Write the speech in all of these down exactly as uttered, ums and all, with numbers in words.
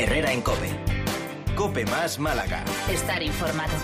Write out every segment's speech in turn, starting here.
Herrera en COPE. COPE más Málaga. Estar informado.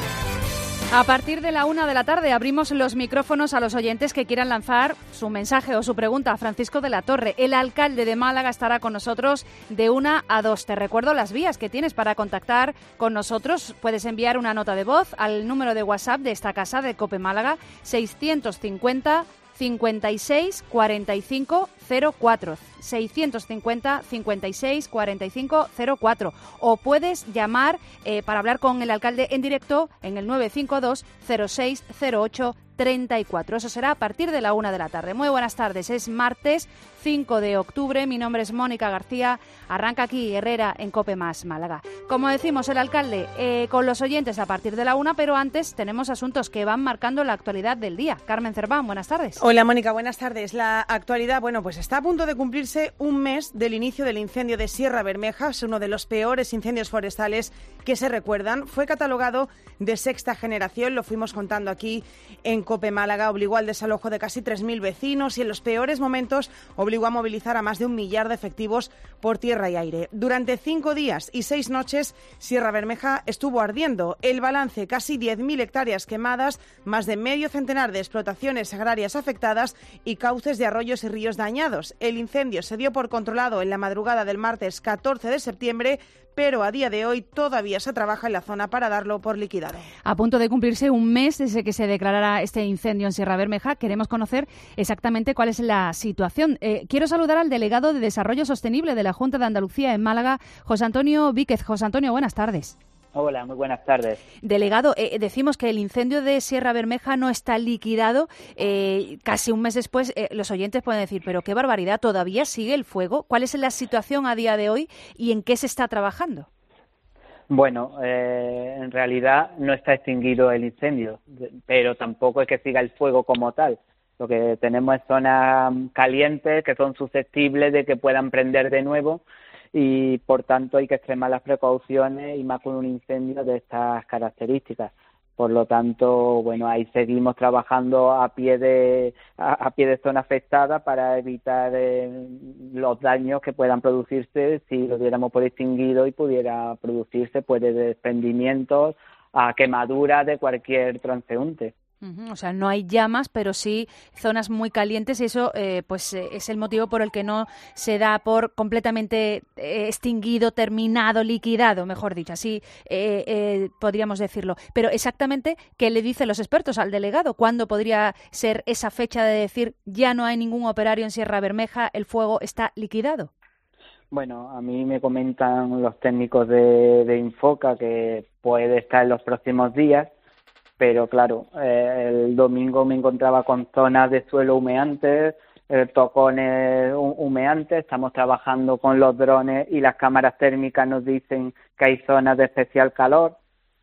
A partir de la una de la tarde abrimos los micrófonos a los oyentes que quieran lanzar su mensaje o su pregunta a Francisco de la Torre. El alcalde de Málaga estará con nosotros de una a dos. Te recuerdo las vías que tienes para contactar con nosotros. Puedes enviar una nota de voz al número de WhatsApp de esta casa de COPE Málaga, seiscientos cincuenta cincuenta y seis cuarenta y cinco cero cuatro, seiscientos cincuenta cincuenta y seis cuarenta y cinco cero cuatro, o puedes llamar eh, para hablar con el alcalde en directo en el nueve cinco dos cero seis cero ocho treinta y cuatro. Eso será a partir de la una de la tarde. Muy buenas tardes. Es martes cinco de octubre. Mi nombre es Mónica García. Arranca aquí Herrera en COPE más Málaga. Como decimos, el alcalde eh, con los oyentes a partir de la una, pero antes tenemos asuntos que van marcando la actualidad del día. Carmen Cerván, buenas tardes. Hola Mónica, buenas tardes. La actualidad, bueno, pues está a punto de cumplirse un mes del inicio del incendio de Sierra Bermeja. Es uno de los peores incendios forestales que se recuerdan. Fue catalogado de sexta generación, lo fuimos contando aquí en COPE Málaga, obligó al desalojo de casi tres mil vecinos y en los peores momentos obligó a movilizar a más de un millar de efectivos por tierra y aire. Durante cinco días y seis noches, Sierra Bermeja estuvo ardiendo. El balance, casi diez mil hectáreas quemadas, más de medio centenar de explotaciones agrarias afectadas y cauces de arroyos y ríos dañados. El incendio se dio por controlado en la madrugada del martes catorce de septiembre, pero a día de hoy todavía se trabaja en la zona para darlo por liquidado. A punto de cumplirse un mes desde que se declarara este incendio en Sierra Bermeja, queremos conocer exactamente cuál es la situación. Eh, quiero saludar al delegado de Desarrollo Sostenible de la Junta de Andalucía en Málaga, José Antonio Víquez. José Antonio, buenas tardes. Hola, muy buenas tardes. Delegado, eh, decimos que el incendio de Sierra Bermeja no está liquidado. Eh, casi un mes después, eh, los oyentes pueden decir, pero qué barbaridad, ¿todavía sigue el fuego? ¿Cuál es la situación a día de hoy y en qué se está trabajando? Bueno, eh, en realidad no está extinguido el incendio, pero tampoco es que siga el fuego como tal. Lo que tenemos es zonas calientes que son susceptibles de que puedan prender de nuevo, y por tanto hay que extremar las precauciones y más con un incendio de estas características. Por lo tanto, bueno, ahí seguimos trabajando a pie de a, a pie de zona afectada para evitar eh, los daños que puedan producirse si lo diéramos por extinguido y pudiera producirse pues de desprendimientos a quemaduras de cualquier transeúnte. Uh-huh. O sea, no hay llamas, pero sí zonas muy calientes y eso eh, pues eh, es el motivo por el que no se da por completamente eh, extinguido, terminado, liquidado, mejor dicho, así eh, eh, podríamos decirlo. Pero exactamente, ¿qué le dicen los expertos al delegado? ¿Cuándo podría ser esa fecha de decir ya no hay ningún operario en Sierra Bermeja, el fuego está liquidado? Bueno, a mí me comentan los técnicos de, de Infoca que puede estar en los próximos días, pero claro, eh, el domingo me encontraba con zonas de suelo humeantes, eh, tocones humeantes, estamos trabajando con los drones y las cámaras térmicas nos dicen que hay zonas de especial calor,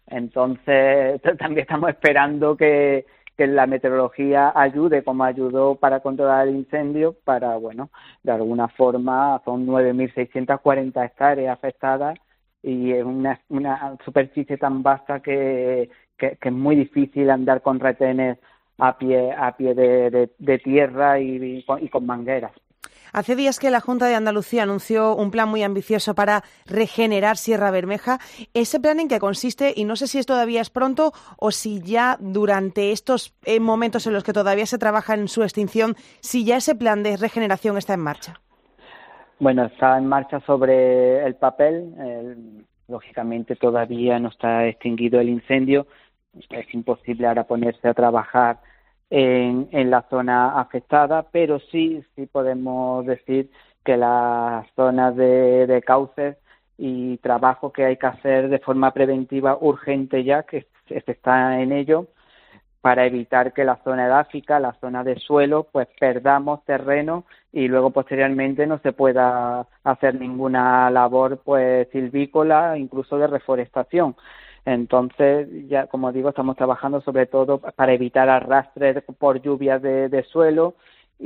entonces también estamos esperando que, que la meteorología ayude como ayudó para controlar el incendio, para, bueno, de alguna forma son nueve mil seiscientas cuarenta hectáreas afectadas y es una, una superficie tan vasta que Que, que es muy difícil andar con retenes a pie a pie de, de, de tierra y, y, con, y con mangueras. Hace días que la Junta de Andalucía anunció un plan muy ambicioso para regenerar Sierra Bermeja. ¿Ese plan en qué consiste? Y no sé si es todavía es pronto o si ya durante estos eh, momentos en los que todavía se trabaja en su extinción, si ya ese plan de regeneración está en marcha. Bueno, está en marcha sobre el papel. El, lógicamente todavía no está extinguido el incendio. Es imposible ahora ponerse a trabajar en, en la zona afectada, pero sí, sí podemos decir que las zonas de, de cauces y trabajo que hay que hacer de forma preventiva urgente ya, que se está en ello, para evitar que la zona edáfica, la zona de suelo, pues perdamos terreno y luego posteriormente no se pueda hacer ninguna labor pues silvícola, incluso de reforestación. Entonces, ya como digo, estamos trabajando sobre todo para evitar arrastres por lluvias de, de suelo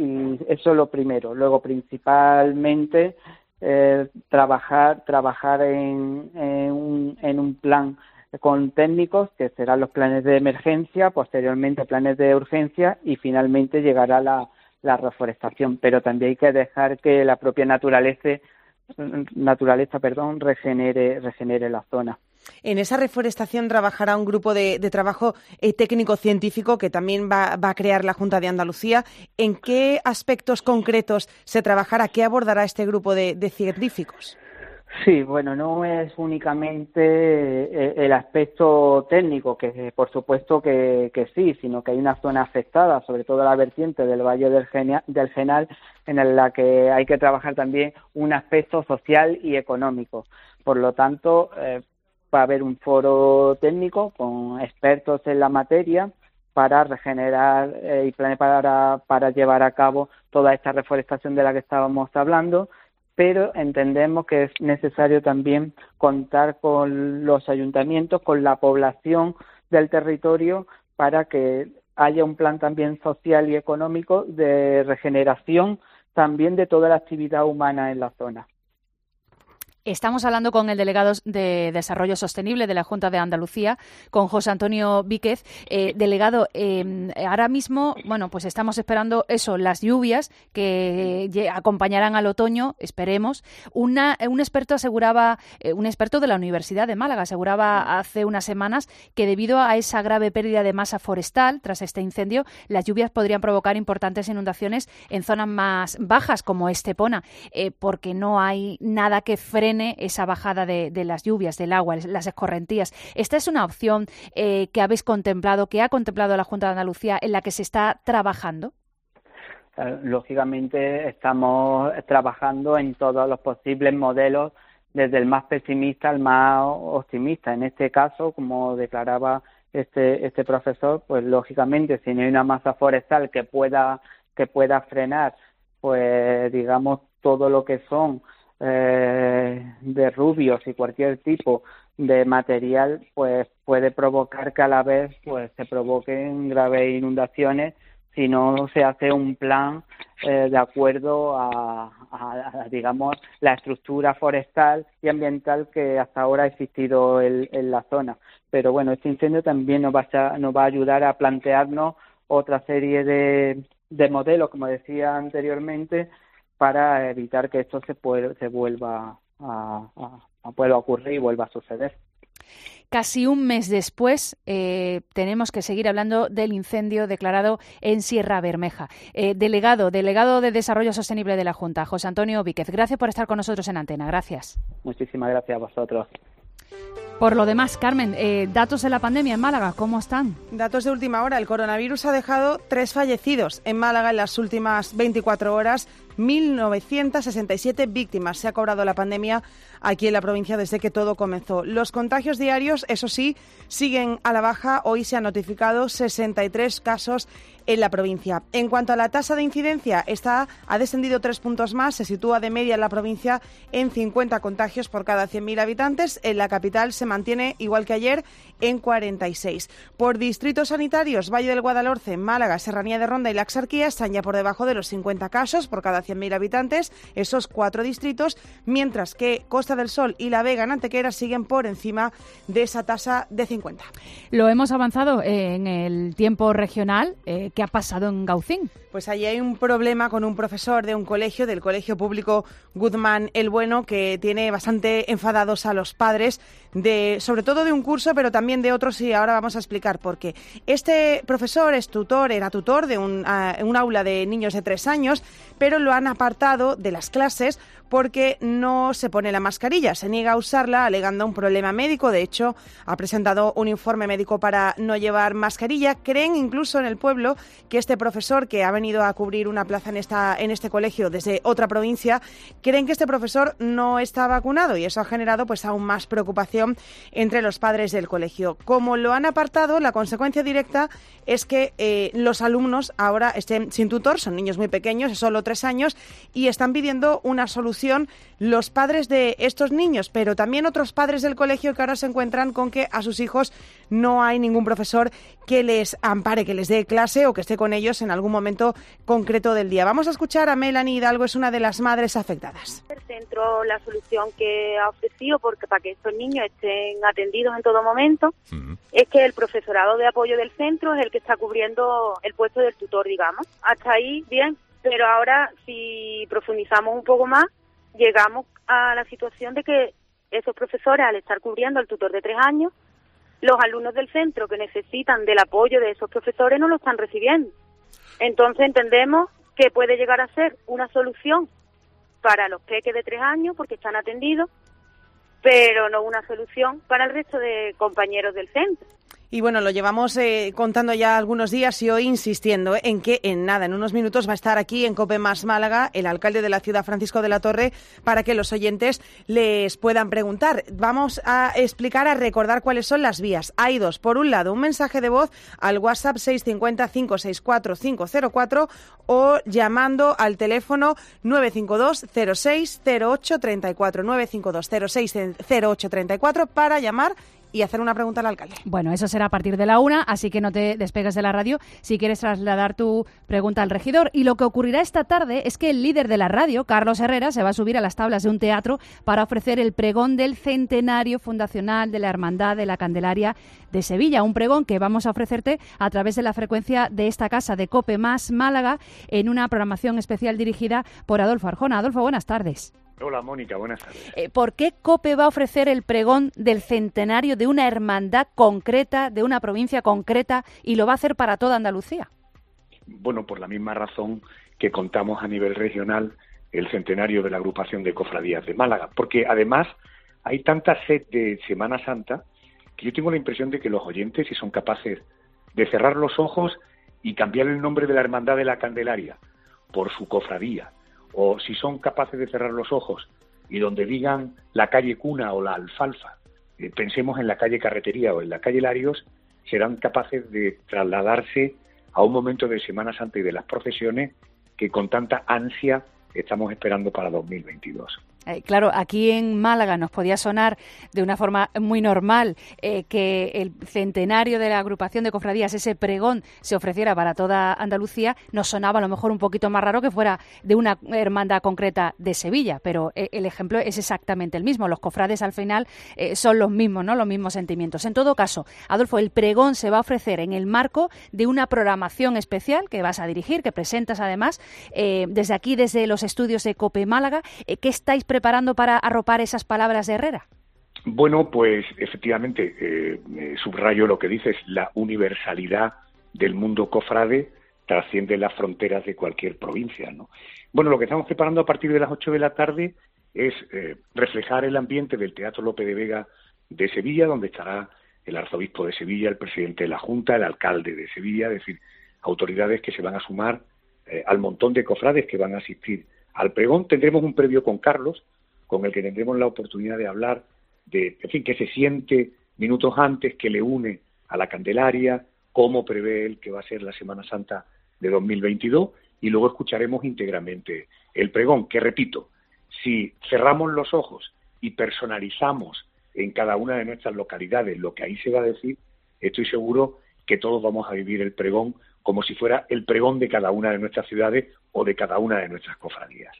y eso es lo primero. Luego, principalmente, eh, trabajar trabajar en, en, un, en un plan con técnicos, que serán los planes de emergencia, posteriormente planes de urgencia y finalmente llegará la, la reforestación. Pero también hay que dejar que la propia naturaleza naturaleza, perdón, regenere, regenere la zona. En esa reforestación trabajará un grupo de, de trabajo eh, técnico-científico que también va, va a crear la Junta de Andalucía. ¿En qué aspectos concretos se trabajará? ¿Qué abordará este grupo de, de científicos? Sí, bueno, no es únicamente el aspecto técnico, que por supuesto que, que sí, sino que hay una zona afectada, sobre todo la vertiente del Valle del, Genia, del Genal, en la que hay que trabajar también un aspecto social y económico. Por lo tanto, eh, va a haber un foro técnico con expertos en la materia para regenerar eh, y para, para llevar a cabo toda esta reforestación de la que estábamos hablando, pero entendemos que es necesario también contar con los ayuntamientos, con la población del territorio, para que haya un plan también social y económico de regeneración también de toda la actividad humana en la zona. Estamos hablando con el delegado de Desarrollo Sostenible de la Junta de Andalucía, con José Antonio Víquez. Eh, delegado, eh, ahora mismo, bueno, pues estamos esperando eso, las lluvias que eh, acompañarán al otoño, esperemos. Una, un experto aseguraba, eh, un experto de la Universidad de Málaga aseguraba hace unas semanas que debido a esa grave pérdida de masa forestal tras este incendio, las lluvias podrían provocar importantes inundaciones en zonas más bajas como Estepona, eh, porque no hay nada que frene esa bajada de, de las lluvias, del agua, las escorrentías. ¿Esta es una opción eh, que habéis contemplado, que ha contemplado la Junta de Andalucía, en la que se está trabajando? Lógicamente estamos trabajando en todos los posibles modelos, desde el más pesimista al más optimista. En este caso, como declaraba este, este profesor, pues lógicamente si no hay una masa forestal que pueda, que pueda frenar, pues digamos todo lo que son Eh, de rubios y cualquier tipo de material, pues puede provocar que a la vez pues se provoquen graves inundaciones si no se hace un plan eh, de acuerdo a, a, a, digamos, la estructura forestal y ambiental que hasta ahora ha existido en, en la zona. Pero bueno, este incendio también nos va a, nos va a ayudar a plantearnos otra serie de, de modelos, como decía anteriormente, para evitar que esto se, puede, se vuelva a, a, a vuelva a ocurrir y vuelva a suceder. Casi un mes después eh, tenemos que seguir hablando del incendio declarado en Sierra Bermeja. Eh, delegado, delegado de Desarrollo Sostenible de la Junta, José Antonio Víquez, gracias por estar con nosotros en Antena. Gracias. Muchísimas gracias a vosotros. Por lo demás, Carmen, eh, datos de la pandemia en Málaga, ¿cómo están? Datos de última hora. El coronavirus ha dejado tres fallecidos en Málaga en las últimas veinticuatro horas, mil novecientas sesenta y siete víctimas. Se ha cobrado la pandemia aquí en la provincia desde que todo comenzó. Los contagios diarios, eso sí, siguen a la baja. Hoy se han notificado sesenta y tres casos en la provincia. En cuanto a la tasa de incidencia, esta ha descendido tres puntos más, se sitúa de media en la provincia en cincuenta contagios por cada cien mil habitantes. En la capital se mantiene, igual que ayer, en cuarenta y seis. Por distritos sanitarios, Valle del Guadalhorce, Málaga, Serranía de Ronda y la Axarquía están ya por debajo de los cincuenta casos por cada cien mil habitantes, esos cuatro distritos, mientras que Costa del Sol y La Vega en Antequera siguen por encima de esa tasa de cincuenta. Lo hemos avanzado en el tiempo regional. Eh, ¿Qué ha pasado en Gaucín? Pues allí hay un problema con un profesor de un colegio, del Colegio Público Guzmán el Bueno, que tiene bastante enfadados a los padres, de, sobre todo de un curso, pero también de otros, y ahora vamos a explicar por qué. Este profesor es tutor, era tutor de un, uh, un aula de niños de tres años, pero lo han apartado de las clases porque no se pone la mascarilla, se niega a usarla alegando un problema médico. De hecho, ha presentado un informe médico para no llevar mascarilla. Creen incluso en el pueblo que este profesor, que ha venido a cubrir una plaza en esta en este colegio desde otra provincia, creen que este profesor no está vacunado, y eso ha generado pues aún más preocupación entre los padres del colegio. Como lo han apartado, la consecuencia directa es que eh, los alumnos ahora estén sin tutor, son niños muy pequeños, solo tres años, y están pidiendo una solución los padres de estos niños, pero también otros padres del colegio que ahora se encuentran con que a sus hijos no hay ningún profesor que les ampare, que les dé clase o que esté con ellos en algún momento concreto del día. Vamos a escuchar a Melanie Hidalgo, es una de las madres afectadas. El centro, la solución que ha ofrecido porque para que estos niños estén atendidos en todo momento, uh-huh. es que el profesorado de apoyo del centro es el que está cubriendo el puesto del tutor, digamos. Hasta ahí, bien, pero ahora si profundizamos un poco más, llegamos a la situación de que esos profesores, al estar cubriendo al tutor de tres años, los alumnos del centro que necesitan del apoyo de esos profesores no lo están recibiendo. Entonces entendemos que puede llegar a ser una solución para los peques de tres años porque están atendidos, pero no una solución para el resto de compañeros del centro. Y bueno, lo llevamos eh, contando ya algunos días y hoy insistiendo ¿eh? en que en nada, en unos minutos va a estar aquí en COPE Más Málaga el alcalde de la ciudad, Francisco de la Torre, para que los oyentes les puedan preguntar. Vamos a explicar, a recordar cuáles son las vías. Hay dos. Por un lado, un mensaje de voz al WhatsApp seis cinco cero, cinco seis cuatro, cinco cero cuatro o llamando al teléfono nueve cinco dos cero seis cero ocho tres cuatro, nueve cinco dos cero seis cero ocho tres cuatro para llamar y hacer una pregunta al alcalde. Bueno, eso será a partir de la una, así que no te despegues de la radio si quieres trasladar tu pregunta al regidor. Y lo que ocurrirá esta tarde es que el líder de la radio, Carlos Herrera, se va a subir a las tablas de un teatro para ofrecer el pregón del centenario fundacional de la Hermandad de la Candelaria de Sevilla. Un pregón que vamos a ofrecerte a través de la frecuencia de esta casa de COPE Más Málaga en una programación especial dirigida por Adolfo Arjona. Adolfo, buenas tardes. Hola, Mónica, buenas tardes. Eh, ¿Por qué COPE va a ofrecer el pregón del centenario de una hermandad concreta, de una provincia concreta, y lo va a hacer para toda Andalucía? Bueno, por la misma razón que contamos a nivel regional el centenario de la agrupación de cofradías de Málaga, porque además hay tanta sed de Semana Santa que yo tengo la impresión de que los oyentes, si son capaces de cerrar los ojos y cambiar el nombre de la Hermandad de la Candelaria por su cofradía, o si son capaces de cerrar los ojos y donde digan la calle Cuna o la Alfalfa, eh, pensemos en la calle Carretería o en la calle Larios, serán capaces de trasladarse a un momento de Semana Santa y de las procesiones que con tanta ansia estamos esperando para dos mil veintidós. Eh, claro, aquí en Málaga nos podía sonar de una forma muy normal eh, que el centenario de la agrupación de cofradías, ese pregón, se ofreciera para toda Andalucía. Nos sonaba a lo mejor un poquito más raro que fuera de una hermandad concreta de Sevilla, pero eh, el ejemplo es exactamente el mismo. Los cofrades al final eh, son los mismos, ¿no? Los mismos sentimientos. En todo caso, Adolfo, el pregón se va a ofrecer en el marco de una programación especial que vas a dirigir, que presentas además eh, desde aquí, desde los estudios de COPE Málaga. Eh, ¿Qué estáis preparando para arropar esas palabras de Herrera? Bueno, pues efectivamente, eh, eh, subrayo lo que dices, la universalidad del mundo cofrade trasciende las fronteras de cualquier provincia, ¿no? Bueno, lo que estamos preparando a partir de las ocho de la tarde es eh, reflejar el ambiente del Teatro Lope de Vega de Sevilla, donde estará el arzobispo de Sevilla, el presidente de la Junta, el alcalde de Sevilla, es decir, autoridades que se van a sumar eh, al montón de cofrades que van a asistir al pregón. Tendremos un previo con Carlos, con el que tendremos la oportunidad de hablar de, en fin, qué se siente minutos antes, qué le une a la Candelaria, cómo prevé él que va a ser la Semana Santa de dos mil veintidós, y luego escucharemos íntegramente el pregón, que repito, si cerramos los ojos y personalizamos en cada una de nuestras localidades lo que ahí se va a decir, estoy seguro que todos vamos a vivir el pregón como si fuera el pregón de cada una de nuestras ciudades o de cada una de nuestras cofradías.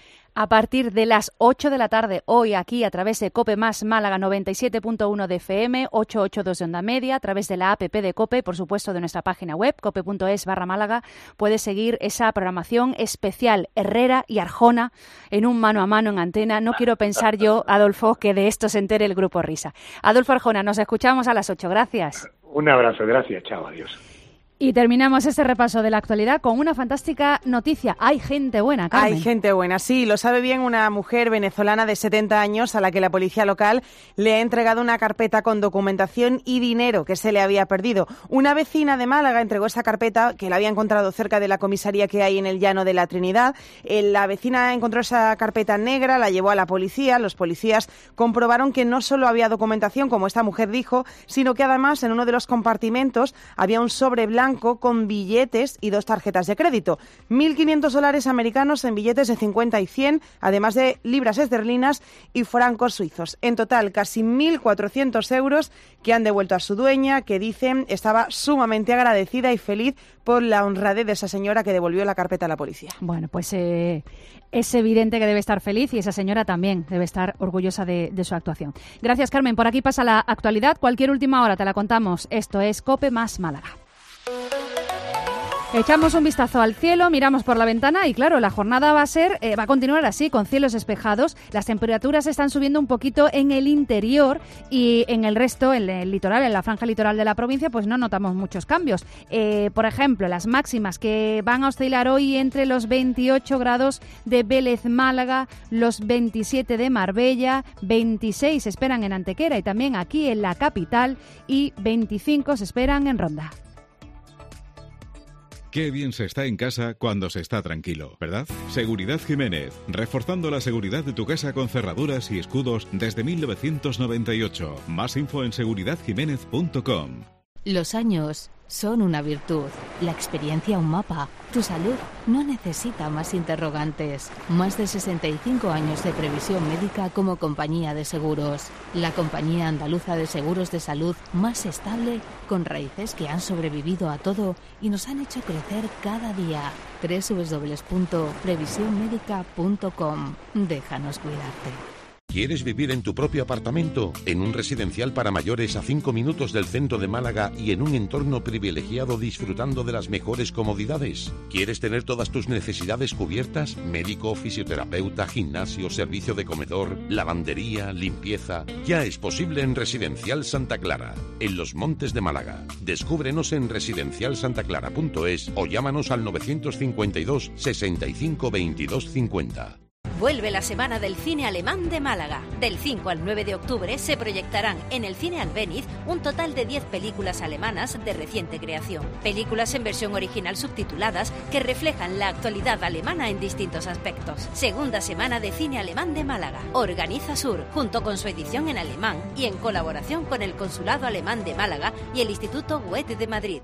A partir de las ocho de la tarde, hoy aquí a través de COPE Más Málaga noventa y siete punto uno de F M, ochocientos ochenta y dos de onda media, a través de la app de COPE, por supuesto de nuestra página web, cope.es barra Málaga, puedes seguir esa programación especial Herrera y Arjona en un mano a mano en antena. No quiero pensar yo, Adolfo, que de esto se entere el Grupo Risa. Adolfo Arjona, nos escuchamos a las ocho. Gracias. Un abrazo, gracias, chao, adiós. Y terminamos este repaso de la actualidad con una fantástica noticia. Hay gente buena, Carmen. Hay gente buena, sí. Lo sabe bien una mujer venezolana de setenta años a la que la policía local le ha entregado una carpeta con documentación y dinero que se le había perdido. Una vecina de Málaga entregó esa carpeta, que la había encontrado cerca de la comisaría que hay en el Llano de la Trinidad. La vecina encontró esa carpeta negra, la llevó a la policía. Los policías comprobaron que no solo había documentación, como esta mujer dijo, sino que además en uno de los compartimentos había un sobre blanco con billetes y dos tarjetas de crédito. mil quinientos dólares americanos en billetes de cincuenta y cien, además de libras esterlinas y francos suizos. En total, casi mil cuatrocientos euros que han devuelto a su dueña, que dicen estaba sumamente agradecida y feliz por la honradez de esa señora que devolvió la carpeta a la policía. Bueno, pues eh, es evidente que debe estar feliz y esa señora también debe estar orgullosa de, de su actuación. Gracias, Carmen. Por aquí pasa la actualidad. Cualquier última hora te la contamos. Esto es COPE Más Málaga. Echamos un vistazo al cielo, miramos por la ventana y claro, la jornada va a ser, eh, va a continuar así, con cielos despejados. Las temperaturas están subiendo un poquito en el interior y en el resto, en el litoral, en la franja litoral de la provincia, pues no notamos muchos cambios. Eh, por ejemplo, las máximas que van a oscilar hoy entre los veintiocho grados de Vélez, Málaga, los veintisiete de Marbella, veintiséis se esperan en Antequera y también aquí en la capital y veinticinco se esperan en Ronda. Qué bien se está en casa cuando se está tranquilo, ¿verdad? Seguridad Jiménez, reforzando la seguridad de tu casa con cerraduras y escudos desde mil novecientos noventa y ocho. Más info en seguridad jiménez punto com. Los años son una virtud, la experiencia un mapa. Tu salud no necesita más interrogantes. Más de sesenta y cinco años de previsión médica como compañía de seguros. La compañía andaluza de seguros de salud más estable, con raíces que han sobrevivido a todo y nos han hecho crecer cada día. doble u doble u doble u punto previsión médica punto com. Déjanos cuidarte. ¿Quieres vivir en tu propio apartamento? ¿En un residencial para mayores a cinco minutos del centro de Málaga y en un entorno privilegiado disfrutando de las mejores comodidades? ¿Quieres tener todas tus necesidades cubiertas? Médico, fisioterapeuta, gimnasio, servicio de comedor, lavandería, limpieza. Ya es posible en Residencial Santa Clara, en Los Montes de Málaga. Descúbrenos en residencial santa clara punto es o llámanos al novecientos cincuenta y dos, sesenta y cinco, veintidós cincuenta. Vuelve la Semana del Cine Alemán de Málaga. Del cinco al nueve de octubre se proyectarán en el Cine Albéniz un total de diez películas alemanas de reciente creación. Películas en versión original subtituladas que reflejan la actualidad alemana en distintos aspectos. Segunda Semana de Cine Alemán de Málaga. Organiza Sur, junto con su edición en alemán y en colaboración con el Consulado Alemán de Málaga y el Instituto Goethe de Madrid.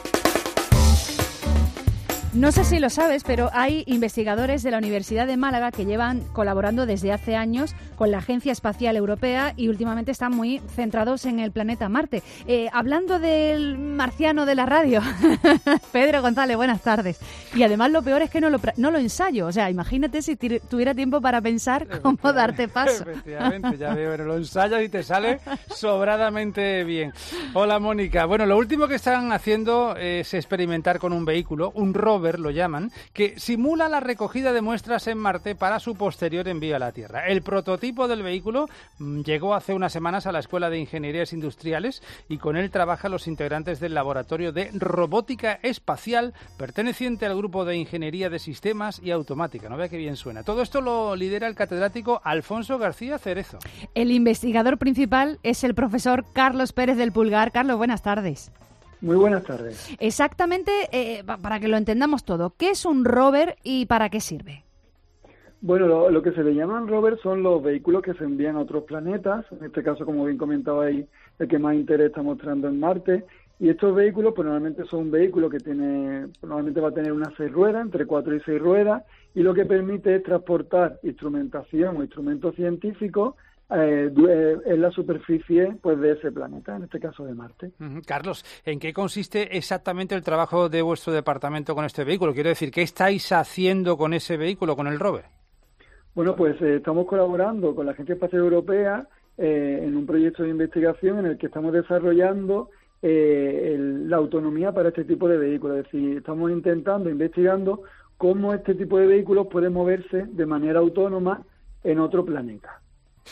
No sé si lo sabes, pero hay investigadores de la Universidad de Málaga que llevan colaborando desde hace años con la Agencia Espacial Europea y últimamente están muy centrados en el planeta Marte. Eh, hablando del marciano de la radio, Pedro González, buenas tardes. Y además lo peor es que no lo, no lo ensayo. O sea, imagínate si tir- tuviera tiempo para pensar cómo darte paso. Efectivamente, ya veo, lo ensayas y te sale sobradamente bien. Hola, Mónica. Bueno, lo último que están haciendo es experimentar con un vehículo, un rover, lo llaman, que simula la recogida de muestras en Marte para su posterior envío a la Tierra. El prototipo del vehículo mmm, llegó hace unas semanas a la Escuela de Ingenierías Industriales y con él trabajan los integrantes del Laboratorio de Robótica Espacial perteneciente al Grupo de Ingeniería de Sistemas y Automática. No vea qué bien suena. Todo esto lo lidera el catedrático Alfonso García Cerezo. El investigador principal es el profesor Carlos Pérez del Pulgar. Carlos, buenas tardes. Muy buenas tardes. Exactamente, eh, para que lo entendamos todo, ¿qué es un rover y para qué sirve? Bueno, lo, lo que se le llaman rovers son los vehículos que se envían a otros planetas, en este caso, como bien comentaba ahí, el que más interés está mostrando en Marte, y estos vehículos, pues normalmente son un vehículo que tiene, normalmente va a tener unas seis ruedas, entre cuatro y seis ruedas, y lo que permite es transportar instrumentación o instrumentos científicos Eh, en la superficie pues de ese planeta, en este caso de Marte. Uh-huh. Carlos, ¿en qué consiste exactamente el trabajo de vuestro departamento con este vehículo? Quiero decir, ¿qué estáis haciendo con ese vehículo, con el rover? Bueno, pues eh, estamos colaborando con la Agencia Espacial Europea eh, en un proyecto de investigación en el que estamos desarrollando eh, el, la autonomía para este tipo de vehículos. Es decir, estamos intentando, investigando cómo este tipo de vehículos puede moverse de manera autónoma en otro planeta.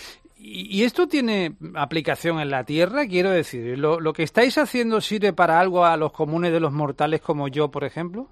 ¿Y esto tiene aplicación en la Tierra? Quiero decir, ¿lo, lo que estáis haciendo sirve para algo a los comunes de los mortales como yo, por ejemplo?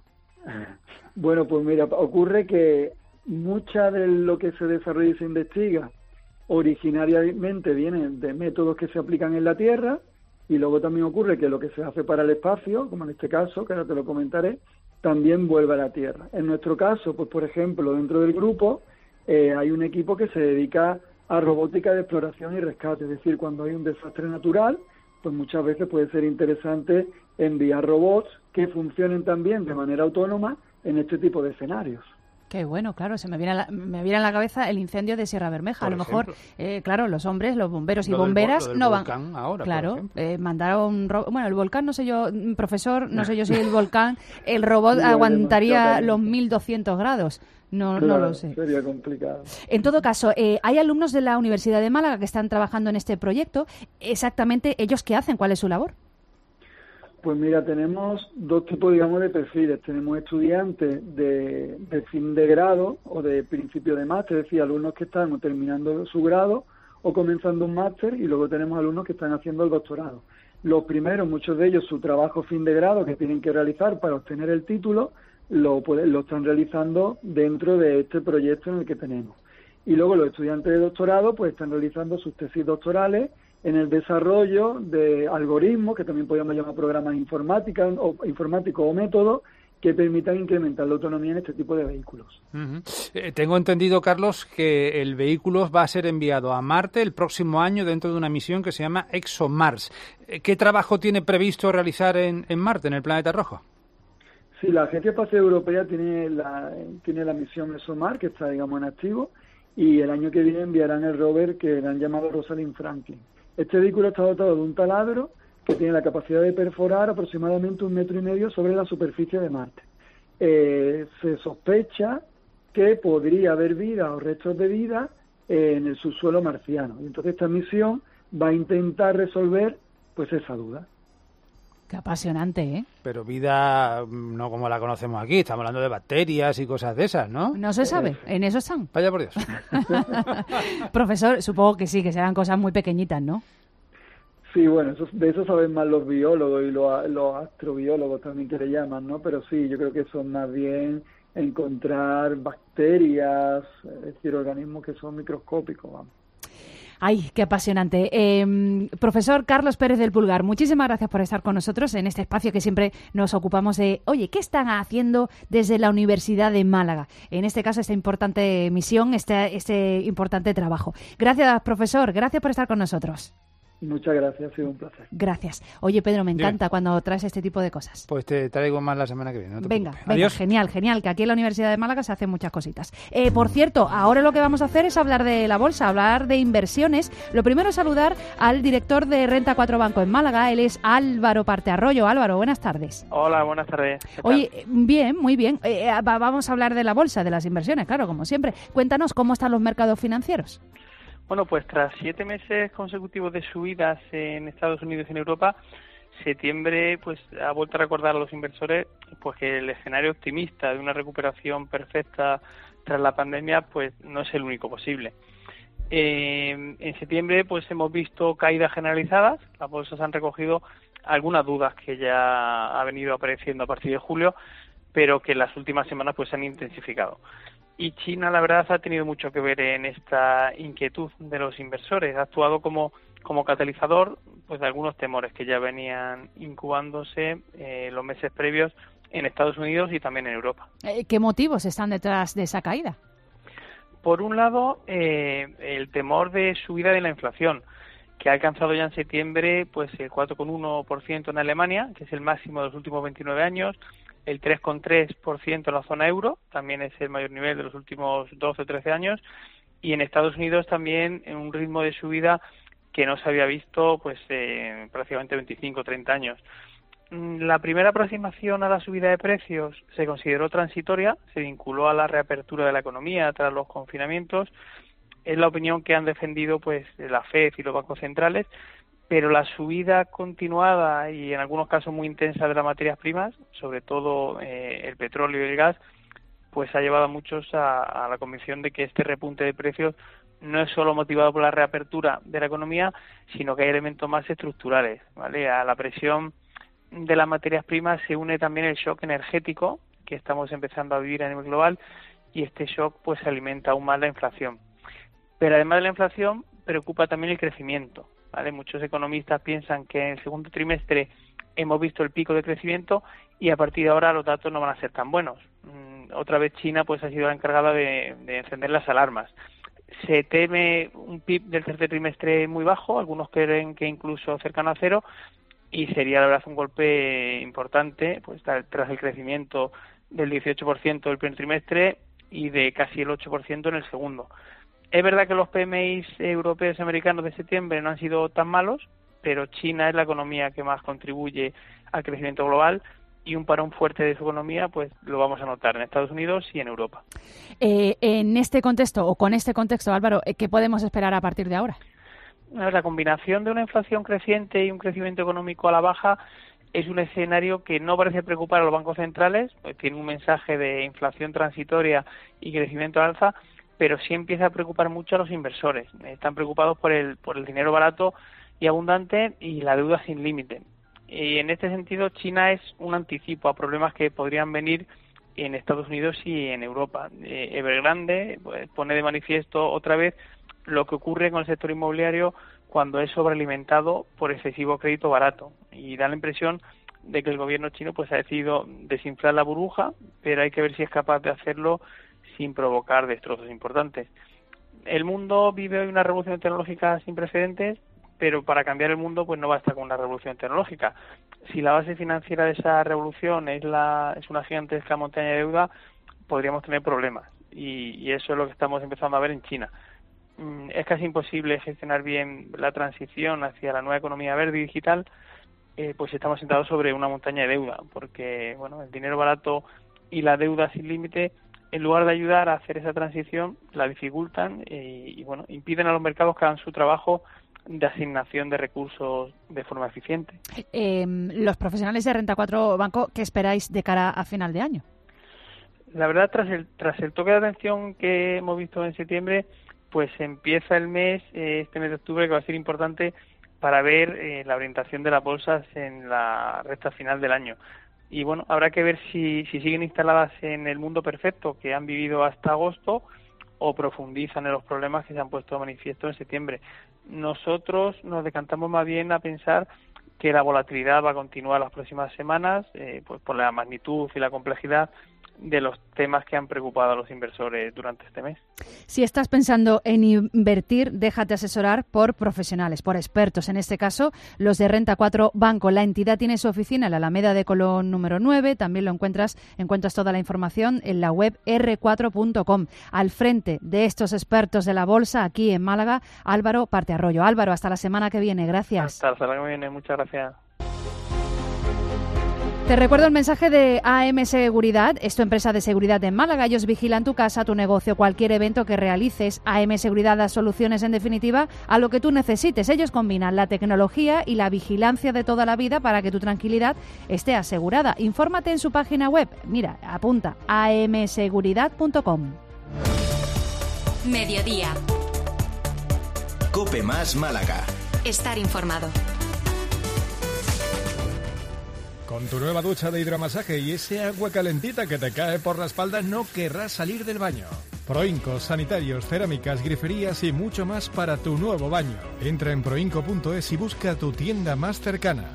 Bueno, pues mira, ocurre que mucha de lo que se desarrolla y se investiga originariamente viene de métodos que se aplican en la Tierra y luego también ocurre que lo que se hace para el espacio, como en este caso, que ahora te lo comentaré, también vuelve a la Tierra. En nuestro caso, pues por ejemplo, dentro del grupo eh, hay un equipo que se dedica a robótica de exploración y rescate, es decir, cuando hay un desastre natural, pues muchas veces puede ser interesante enviar robots que funcionen también de manera autónoma en este tipo de escenarios. Qué bueno, claro, se me viene a la, me viene a la cabeza el incendio de Sierra Bermeja. Por a lo ejemplo. mejor, eh, claro, los hombres, los bomberos y lo bomberas del, lo del no van. Volcán ahora, claro, eh, mandaron. Ro- bueno, el volcán, no sé yo, profesor, no sé yo si el volcán, el robot aguantaría los mil doscientos grados. No, claro, no lo sé. Sería complicado. En todo caso, eh, hay alumnos de la Universidad de Málaga que están trabajando en este proyecto. Exactamente, ¿ellos qué hacen? ¿Cuál es su labor? Pues mira, tenemos dos tipos, digamos, de perfiles. Tenemos estudiantes de, de fin de grado o de principio de máster, es decir, alumnos que están terminando su grado o comenzando un máster, y luego tenemos alumnos que están haciendo el doctorado. Los primeros, muchos de ellos, su trabajo fin de grado que tienen que realizar para obtener el título, lo, lo están realizando dentro de este proyecto en el que tenemos. Y luego los estudiantes de doctorado pues están realizando sus tesis doctorales en el desarrollo de algoritmos, que también podríamos llamar programas informáticos o, informáticos o métodos, que permitan incrementar la autonomía en este tipo de vehículos. Uh-huh. Eh, tengo entendido, Carlos, que el vehículo va a ser enviado a Marte el próximo año dentro de una misión que se llama ExoMars. ¿Qué trabajo tiene previsto realizar en, en Marte, en el planeta rojo? Sí, la Agencia Espacial Europea tiene la, tiene la misión ExoMars, que está, digamos, en activo, y el año que viene enviarán el rover que le han llamado Rosalind Franklin. Este vehículo está dotado de un taladro que tiene la capacidad de perforar aproximadamente un metro y medio sobre la superficie de Marte. Eh, se sospecha que podría haber vida o restos de vida eh, en el subsuelo marciano. Y entonces esta misión va a intentar resolver pues esa duda. Qué apasionante, ¿eh? Pero vida no como la conocemos aquí, estamos hablando de bacterias y cosas de esas, ¿no? No se sabe, en eso están. Vaya por Dios. Profesor, supongo que sí, que serán cosas muy pequeñitas, ¿no? Sí, bueno, eso, de eso saben más los biólogos y los, los astrobiólogos también, que le llaman, ¿no? Pero sí, yo creo que son más bien encontrar bacterias, es decir, organismos que son microscópicos, vamos. Ay, qué apasionante. Eh, profesor Carlos Pérez del Pulgar, muchísimas gracias por estar con nosotros en este espacio que siempre nos ocupamos de, oye, ¿qué están haciendo desde la Universidad de Málaga? En este caso, esta importante misión, este, este importante trabajo. Gracias, profesor. Gracias por estar con nosotros. Muchas gracias, ha sido un placer. Gracias. Oye, Pedro, me encanta Dime. cuando traes este tipo de cosas. Pues te traigo más la semana que viene. No te venga, preocupes. venga, Adiós. Genial, genial, que aquí en la Universidad de Málaga se hacen muchas cositas. Eh, por cierto, ahora lo que vamos a hacer es hablar de la bolsa, hablar de inversiones. Lo primero es saludar al director de Renta cuatro Banco en Málaga. Él es Álvaro Partearroyo. Álvaro, buenas tardes. Hola, buenas tardes. Oye, bien, muy bien. Eh, vamos a hablar de la bolsa, de las inversiones, claro, como siempre. Cuéntanos cómo están los mercados financieros. Bueno, pues tras siete meses consecutivos de subidas en Estados Unidos y en Europa, septiembre pues ha vuelto a recordar a los inversores pues que el escenario optimista de una recuperación perfecta tras la pandemia pues no es el único posible. Eh, en septiembre pues hemos visto caídas generalizadas, las bolsas han recogido algunas dudas que ya ha venido apareciendo a partir de julio, pero que en las últimas semanas pues se han intensificado. Y China, la verdad, ha tenido mucho que ver en esta inquietud de los inversores. Ha actuado como, como catalizador pues de algunos temores que ya venían incubándose eh, los meses previos en Estados Unidos y también en Europa. ¿Qué motivos están detrás de esa caída? Por un lado, eh, el temor de subida de la inflación, que ha alcanzado ya en septiembre pues el cuatro coma uno por ciento en Alemania, que es el máximo de los últimos veintinueve años, el tres coma tres por ciento en la zona euro, también es el mayor nivel de los últimos doce o trece años, y en Estados Unidos también en un ritmo de subida que no se había visto pues eh, prácticamente veinticinco o treinta años. La primera aproximación a la subida de precios se consideró transitoria, se vinculó a la reapertura de la economía tras los confinamientos. Es la opinión que han defendido pues la Fed y los bancos centrales, pero la subida continuada y en algunos casos muy intensa de las materias primas, sobre todo eh, el petróleo y el gas, pues ha llevado a muchos a, a la convicción de que este repunte de precios no es solo motivado por la reapertura de la economía, sino que hay elementos más estructurales, ¿vale? A la presión de las materias primas se une también el shock energético que estamos empezando a vivir a nivel global, y este shock pues alimenta aún más la inflación. Pero además de la inflación, preocupa también el crecimiento, ¿vale? Muchos economistas piensan que en el segundo trimestre hemos visto el pico de crecimiento y a partir de ahora los datos no van a ser tan buenos. Mm, otra vez China pues ha sido la encargada de, de encender las alarmas. Se teme un P I B del tercer trimestre muy bajo, algunos creen que incluso cercano a cero, y sería la verdad un golpe importante pues tras el crecimiento del dieciocho por ciento del primer trimestre y de casi el ocho por ciento en el segundo. Es verdad que los P M Is europeos y americanos de septiembre no han sido tan malos, pero China es la economía que más contribuye al crecimiento global, y un parón fuerte de su economía pues lo vamos a notar en Estados Unidos y en Europa. Eh, en este contexto, o con este contexto, Álvaro, ¿qué podemos esperar a partir de ahora? La combinación de una inflación creciente y un crecimiento económico a la baja es un escenario que no parece preocupar a los bancos centrales, pues tiene un mensaje de inflación transitoria y crecimiento al alza, pero sí empieza a preocupar mucho a los inversores. Están preocupados por el, por el dinero barato y abundante y la deuda sin límite. Y en este sentido, China es un anticipo a problemas que podrían venir en Estados Unidos y en Europa. Eh, Evergrande pues, pone de manifiesto otra vez lo que ocurre con el sector inmobiliario cuando es sobrealimentado por excesivo crédito barato, y da la impresión de que el gobierno chino pues ha decidido desinflar la burbuja, pero hay que ver si es capaz de hacerlo sin provocar destrozos importantes. El mundo vive hoy una revolución tecnológica sin precedentes, pero para cambiar el mundo pues no basta con una revolución tecnológica. Si la base financiera de esa revolución es la es una gigantesca montaña de deuda, podríamos tener problemas, y, y eso es lo que estamos empezando a ver en China. Es casi imposible gestionar bien la transición hacia la nueva economía verde y digital, eh, pues estamos sentados sobre una montaña de deuda, porque bueno, el dinero barato y la deuda sin límite, en lugar de ayudar a hacer esa transición, la dificultan eh, y bueno, impiden a los mercados que hagan su trabajo de asignación de recursos de forma eficiente. Eh, los profesionales de Renta cuatro Banco, ¿qué esperáis de cara a final de año? La verdad, tras el tras el toque de atención que hemos visto en septiembre, pues empieza el mes, este mes de octubre, que va a ser importante para ver eh, la orientación de las bolsas en la recta final del año. Y bueno, habrá que ver si, si siguen instaladas en el mundo perfecto que han vivido hasta agosto o profundizan en los problemas que se han puesto de manifiesto en septiembre. Nosotros nos decantamos más bien a pensar que la volatilidad va a continuar las próximas semanas, eh, pues por la magnitud y la complejidad de los temas que han preocupado a los inversores durante este mes. Si estás pensando en invertir, déjate asesorar por profesionales, por expertos. En este caso, los de Renta cuatro Banco. La entidad tiene su oficina en la Alameda de Colón número nueve. También lo encuentras, encuentras toda la información en la web erre cuatro punto com. Al frente de estos expertos de la bolsa, aquí en Málaga, Álvaro Partearroyo. Álvaro, hasta la semana que viene. Gracias. Hasta la semana que viene. Muchas gracias. Te recuerdo el mensaje de A M Seguridad, es tu empresa de seguridad en Málaga. Ellos vigilan tu casa, tu negocio, cualquier evento que realices. A M Seguridad da soluciones, en definitiva, a lo que tú necesites. Ellos combinan la tecnología y la vigilancia de toda la vida para que tu tranquilidad esté asegurada. Infórmate en su página web. Mira, apunta, a m seguridad punto com. Mediodía. Cope Más Málaga. Estar informado. Con tu nueva ducha de hidromasaje y ese agua calentita que te cae por la espalda, no querrás salir del baño. Proincos, sanitarios, cerámicas, griferías y mucho más para tu nuevo baño. Entra en proinco punto es y busca tu tienda más cercana.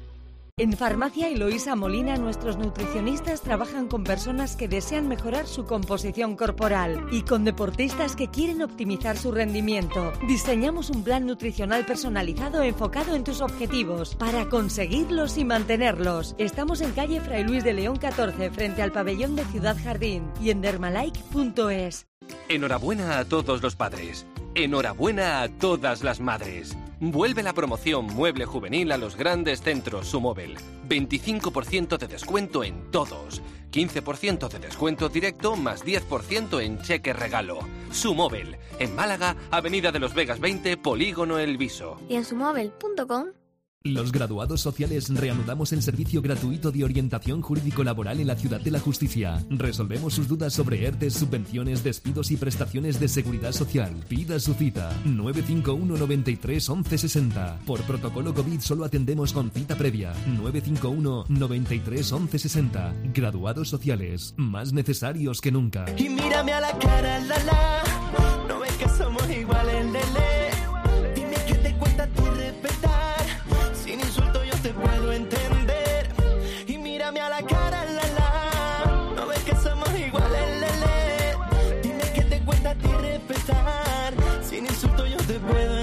En Farmacia Eloísa Molina, nuestros nutricionistas trabajan con personas que desean mejorar su composición corporal y con deportistas que quieren optimizar su rendimiento. Diseñamos un plan nutricional personalizado enfocado en tus objetivos para conseguirlos y mantenerlos. Estamos en calle Fray Luis de León catorce, frente al pabellón de Ciudad Jardín, y en dermalike punto es. Enhorabuena a todos los padres. Enhorabuena a todas las madres. Vuelve la promoción Mueble Juvenil a los grandes centros Sumóvel. veinticinco por ciento de descuento en todos. quince por ciento de descuento directo más diez por ciento en cheque regalo. Sumóvel. En Málaga, Avenida de los Vegas veinte, Polígono El Viso. Y en sumóvel punto com. Los graduados sociales reanudamos el servicio gratuito de orientación jurídico-laboral en la Ciudad de la Justicia. Resolvemos sus dudas sobre E R T E S, subvenciones, despidos y prestaciones de seguridad social. Pida su cita. nueve cinco uno, noventa y tres, once sesenta. Por protocolo COVID solo atendemos con cita previa. nueve cinco uno, noventa y tres, once sesenta. Graduados sociales, más necesarios que nunca. Y mírame a la cara, la la. No ves que somos iguales, lele. Dime qué te cuesta tu respetar. Sin insulto yo te puedo entender. Y mírame a la cara, la la. No ves que somos iguales, lele. Dime qué te cuesta a ti respetar. Sin insulto yo te puedo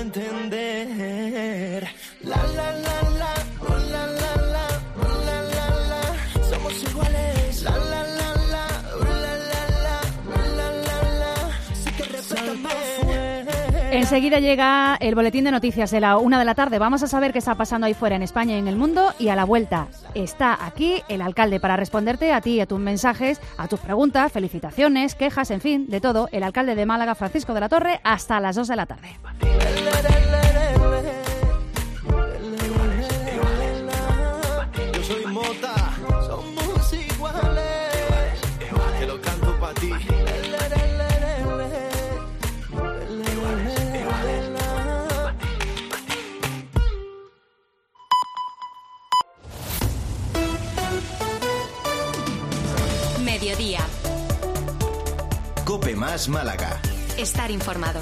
entender. La la la la, oh la la la, oh la la la. Somos iguales. La la la la, oh la la la, oh la la la. Sí que respétame. Enseguida llega el boletín de noticias de la una de la tarde. Vamos a saber qué está pasando ahí fuera en España y en el mundo. Y a la vuelta está aquí el alcalde para responderte a ti, a tus mensajes, a tus preguntas, felicitaciones, quejas, en fin, de todo. El alcalde de Málaga, Francisco de la Torre, hasta las dos de la tarde. Yo Más Málaga. Estar informado.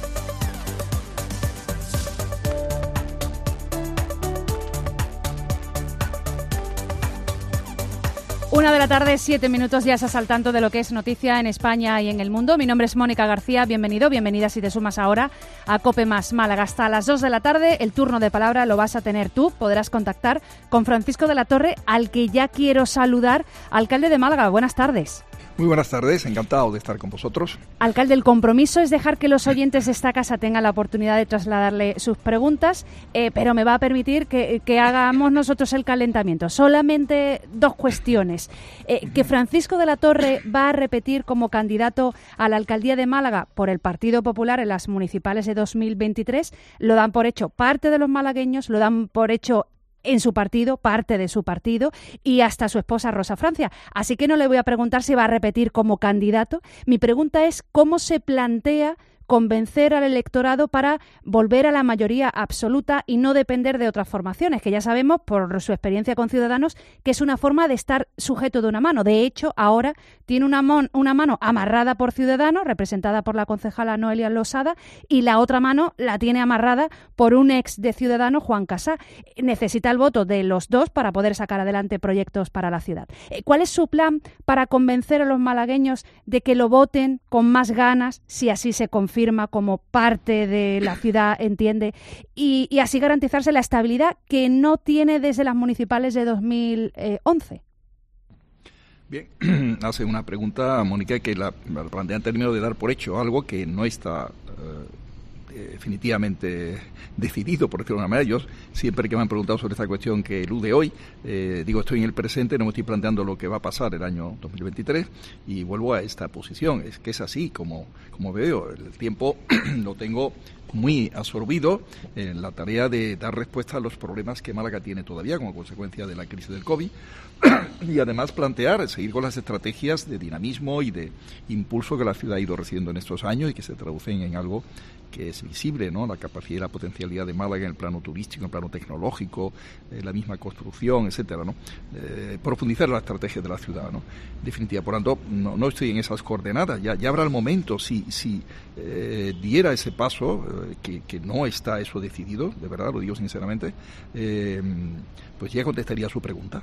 Una de la tarde, siete minutos, ya estás al tanto de lo que es noticia en España y en el mundo. Mi nombre es Mónica García, bienvenido, bienvenida si te sumas ahora a COPE Más Málaga. Hasta las dos de la tarde, el turno de palabra lo vas a tener tú. Podrás contactar con Francisco de la Torre, al que ya quiero saludar. Alcalde de Málaga, buenas tardes. Muy buenas tardes, encantado de estar con vosotros. Alcalde, el compromiso es dejar que los oyentes de esta casa tengan la oportunidad de trasladarle sus preguntas, eh, pero me va a permitir que, que hagamos nosotros el calentamiento. Solamente dos cuestiones. Eh, que Francisco de la Torre va a repetir como candidato a la alcaldía de Málaga por el Partido Popular en las municipales de dos mil veintitrés, lo dan por hecho parte de los malagueños, lo dan por hecho en su partido, parte de su partido, y hasta su esposa Rosa Francia. Así que no le voy a preguntar si va a repetir como candidato. Mi pregunta es cómo se plantea convencer al electorado para volver a la mayoría absoluta y no depender de otras formaciones, que ya sabemos por su experiencia con Ciudadanos que es una forma de estar sujeto de una mano. De hecho, ahora tiene una, mon, una mano amarrada por Ciudadanos, representada por la concejala Noelia Losada, y la otra mano la tiene amarrada por un ex de Ciudadanos, Juan Casá. Necesita el voto de los dos para poder sacar adelante proyectos para la ciudad. ¿Cuál es su plan para convencer a los malagueños de que lo voten con más ganas, si así se confirma como parte de la ciudad, entiende, y, y así garantizarse la estabilidad que no tiene desde las municipales de dos mil once? Bien, hace una pregunta, Mónica, que la, la plantea en términos de dar por hecho algo que no está eh, definitivamente decidido, por decirlo de una manera. Yo siempre que me han preguntado sobre esta cuestión que elude hoy, eh, digo, estoy en el presente, no me estoy planteando lo que va a pasar el año dos mil veintitrés y vuelvo a esta posición. Es que es así como, como veo, el tiempo lo tengo muy absorbido en la tarea de dar respuesta a los problemas que Málaga tiene todavía como consecuencia de la crisis del COVID y además plantear, seguir con las estrategias de dinamismo y de impulso que la ciudad ha ido recibiendo en estos años y que se traducen en algo que es visible, ¿no? La capacidad y la potencialidad de Málaga en el plano turístico, en el plano tecnológico, eh, la misma construcción, etcétera, ¿no? Eh, profundizar la estrategia de la ciudad, ¿no? Definitiva, por tanto, no, no estoy en esas coordenadas. Ya, ya habrá el momento, si, si eh, diera ese paso, eh, que, que no está eso decidido, de verdad, lo digo sinceramente, eh, pues ya contestaría a su pregunta.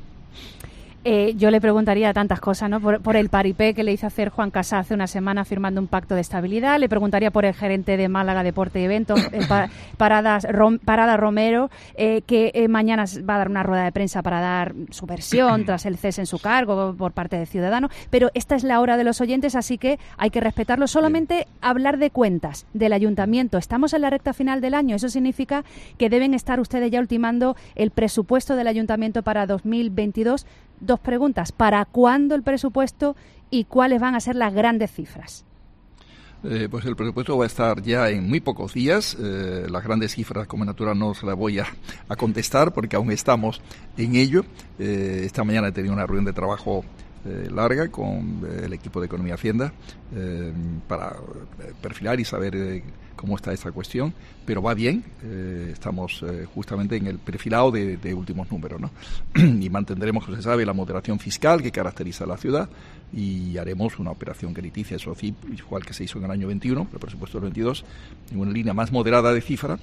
Eh, yo le preguntaría tantas cosas, ¿no? Por, por el paripé que le hizo hacer Juan Casá hace una semana firmando un pacto de estabilidad. Le preguntaría por el gerente de Málaga Deporte y Eventos, eh, pa, Paradas, Rom, Parada Romero, eh, que eh, mañana va a dar una rueda de prensa para dar su versión tras el cese en su cargo por parte de Ciudadanos. Pero esta es la hora de los oyentes, así que hay que respetarlo. Solamente hablar de cuentas del ayuntamiento. Estamos en la recta final del año. Eso significa que deben estar ustedes ya ultimando el presupuesto del ayuntamiento para dos mil veintidós. Dos preguntas. ¿Para cuándo el presupuesto y cuáles van a ser las grandes cifras? Eh, pues el presupuesto va a estar ya en muy pocos días. Eh, las grandes cifras, como natural, no se las voy a, a contestar porque aún estamos en ello. Eh, esta mañana he tenido una reunión de trabajo eh, larga con eh, el equipo de Economía y Hacienda eh, para perfilar y saber eh, cómo está esta cuestión, pero va bien, eh, estamos eh, justamente en el perfilado de, de últimos números, ¿no? Y mantendremos, como se sabe, la moderación fiscal que caracteriza a la ciudad y haremos una operación crediticia, eso sí, igual que se hizo en el año veintiuno, el presupuesto del veintidós, en una línea más moderada de cifra,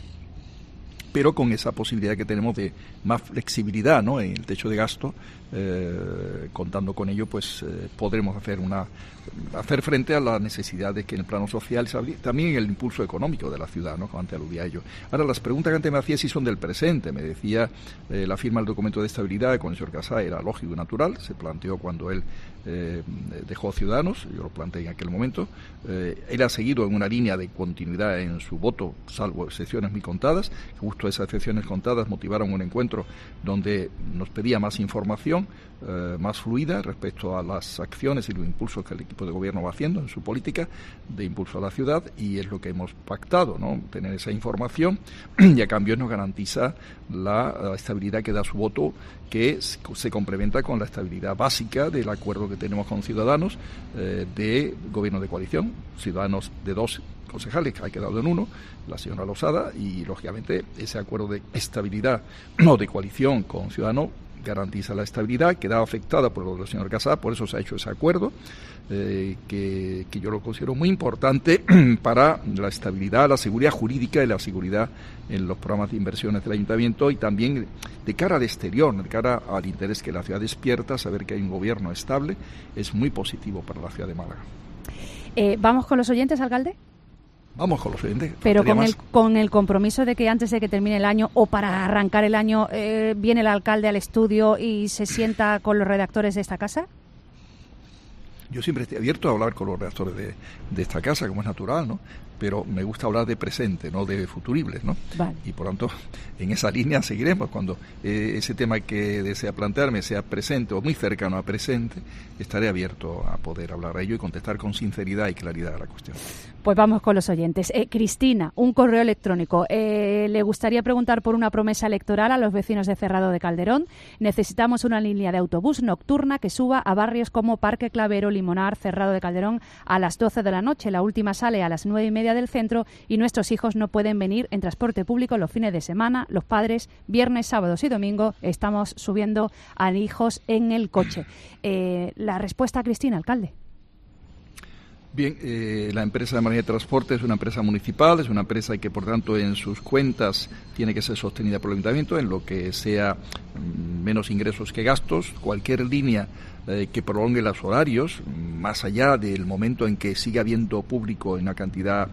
pero con esa posibilidad que tenemos de más flexibilidad, ¿no?, en el techo de gasto. Eh, contando con ello, pues eh, podremos hacer una hacer frente a la necesidad de que en el plano social, también en el impulso económico de la ciudad, ¿no?, como antes aludía a ello. Ahora, las preguntas que antes me hacía sí son del presente. Me decía, eh, la firma del documento de estabilidad con el señor Casá era lógico y natural, se planteó cuando él eh, dejó Ciudadanos, yo lo planteé en aquel momento. Eh, él ha seguido en una línea de continuidad en su voto, salvo excepciones muy contadas. Justo esas excepciones contadas motivaron un encuentro donde nos pedía más información, eh, más fluida respecto a las acciones y los impulsos que el equipo de gobierno va haciendo en su política de impulso a la ciudad, y es lo que hemos pactado, ¿no?, tener esa información, y a cambio nos garantiza la, la estabilidad que da su voto, que se complementa con la estabilidad básica del acuerdo que tenemos con Ciudadanos eh, de gobierno de coalición. Ciudadanos de dos concejales, que ha quedado en uno, la señora Losada, y lógicamente ese acuerdo de estabilidad o de coalición con Ciudadanos garantiza la estabilidad, queda afectada por lo del señor Casado, por eso se ha hecho ese acuerdo, eh, que, que yo lo considero muy importante para la estabilidad, la seguridad jurídica y la seguridad en los programas de inversiones del Ayuntamiento, y también de cara al exterior, de cara al interés que la ciudad despierta, saber que hay un gobierno estable es muy positivo para la ciudad de Málaga. Eh, ¿Vamos con los oyentes, alcalde? Vamos con los oyentes. Pero con más. el, con el compromiso de que antes de que termine el año o para arrancar el año eh, viene el alcalde al estudio y se sienta con los redactores de esta casa. Yo siempre estoy abierto a hablar con los redactores de, de esta casa, como es natural, ¿no? Pero me gusta hablar de presente, no de futuribles, ¿no? Vale. Y por tanto, en esa línea seguiremos. Cuando eh, ese tema que desea plantearme sea presente o muy cercano a presente, estaré abierto a poder hablar de ello y contestar con sinceridad y claridad a la cuestión. Pues vamos con los oyentes. Eh, Cristina, un correo electrónico. Eh, le gustaría preguntar por una promesa electoral a los vecinos de Cerrado de Calderón. Necesitamos una línea de autobús nocturna que suba a barrios como Parque Clavero, Limonar, Cerrado de Calderón a las doce de la noche. La última sale a las nueve y media del centro y nuestros hijos no pueden venir en transporte público los fines de semana. Los padres, viernes, sábados y domingo, estamos subiendo a hijos en el coche. Eh, la respuesta, Cristina, alcalde. Bien, eh, la empresa de Margen de Transporte es una empresa municipal, es una empresa que, por tanto, en sus cuentas tiene que ser sostenida por el Ayuntamiento, en lo que sea mm, menos ingresos que gastos. Cualquier línea eh, que prolongue los horarios, más allá del momento en que siga habiendo público en una cantidad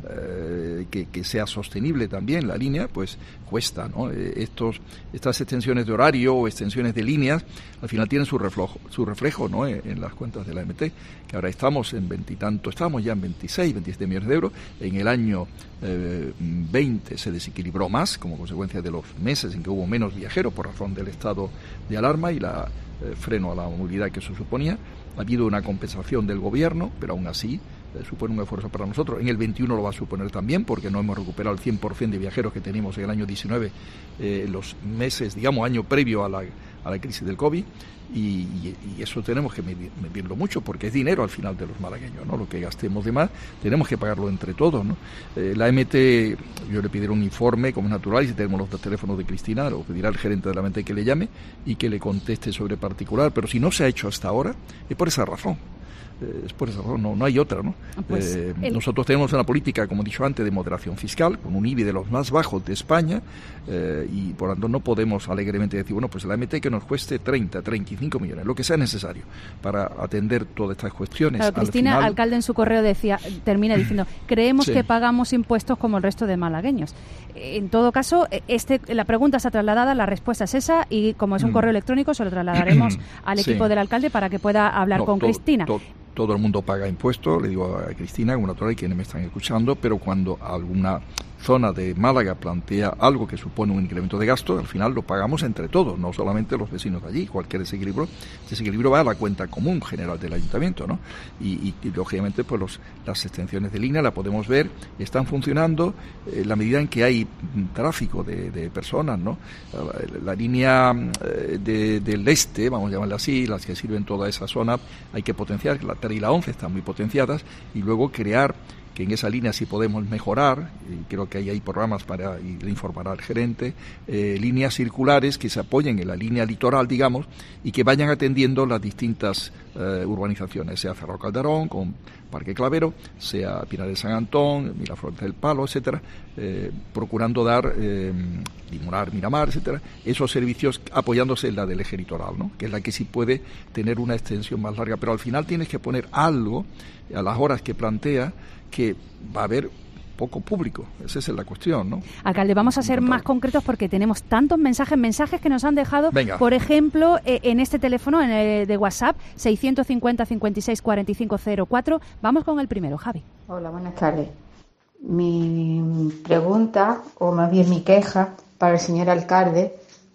eh, que, que sea sostenible también la línea, pues cuesta, ¿no? Eh, estos, estas extensiones de horario o extensiones de líneas, al final tienen su reflejo, su reflejo, ¿no? En, en las cuentas de la M T, que ahora estamos en veintitantos, estamos ya en veintiséis, veintisiete millones de euros. En el año eh, veinte se desequilibró más, como consecuencia de los meses en que hubo menos viajeros por razón del estado de alarma y la eh, freno a la movilidad que eso suponía. Ha habido una compensación del gobierno, pero aún así eh, supone un esfuerzo para nosotros. En el veintiuno lo va a suponer también, porque no hemos recuperado el cien por ciento de viajeros que teníamos en el año diecinueve, eh, los meses, digamos, año previo a la, a la crisis del COVID. Y, y, y eso tenemos que medir, medirlo mucho, porque es dinero al final de los malagueños, ¿no? Lo que gastemos de más tenemos que pagarlo entre todos, ¿no? Eh, la M T, yo le pediré un informe, como es natural, y si tenemos los teléfonos de Cristina, lo pedirá al gerente de la M T que le llame y que le conteste sobre particular, pero si no se ha hecho hasta ahora, es por esa razón. Es por esa razón, no, no hay otra, ¿no? Pues eh, el... Nosotros tenemos una política, como he dicho antes, de moderación fiscal, con un I B I de los más bajos de España, eh, y por lo tanto no podemos alegremente decir, bueno, pues la M T que nos cueste treinta, treinta y cinco millones, lo que sea necesario para atender todas estas cuestiones. Claro, Cristina, al final... alcalde, en su correo decía, termina diciendo, creemos sí. que pagamos impuestos como el resto de malagueños. En todo caso, este, la pregunta está trasladada, la respuesta es esa, y como es un mm. correo electrónico, se lo trasladaremos al sí. equipo del alcalde para que pueda hablar no, con todo, Cristina. Todo. Todo el mundo paga impuestos, le digo a Cristina, como natural, y quienes me están escuchando, pero cuando alguna zona de Málaga plantea algo que supone un incremento de gasto, al final lo pagamos entre todos, no solamente los vecinos de allí. Cualquier desequilibrio, desequilibrio va a la cuenta común general del ayuntamiento, ¿no? Y, y, y lógicamente, pues los, las extensiones de línea la podemos ver, están funcionando en eh, la medida en que hay tráfico de, de personas, ¿no? La, la línea eh, de, del este, vamos a llamarla así, las que sirven toda esa zona, hay que potenciar, la tres y la once están muy potenciadas, y luego crear que en esa línea sí podemos mejorar, y creo que ahí hay programas para, y le informará al gerente, eh, líneas circulares que se apoyen en la línea litoral, digamos, y que vayan atendiendo las distintas eh, urbanizaciones, sea Cerrado Calderón, con Parque Clavero, sea Pinar de San Antón, Miraflores del Palo, etcétera, eh, procurando dar, eh, Limonar, Miramar, etcétera, esos servicios apoyándose en la del eje litoral, ¿no? Que es la que sí puede tener una extensión más larga, pero al final tienes que poner algo a las horas que plantea, que va a haber poco público. Esa es la cuestión, ¿no? Alcalde, vamos a ser más concretos porque tenemos tantos mensajes, mensajes que nos han dejado, Venga. Por ejemplo, eh, en este teléfono en el de WhatsApp, seiscientos cincuenta, cincuenta y seis, cuarenta y cinco cero cuatro. Vamos con el primero, Javi. Hola, buenas tardes. Mi pregunta, o más bien mi queja para el señor alcalde,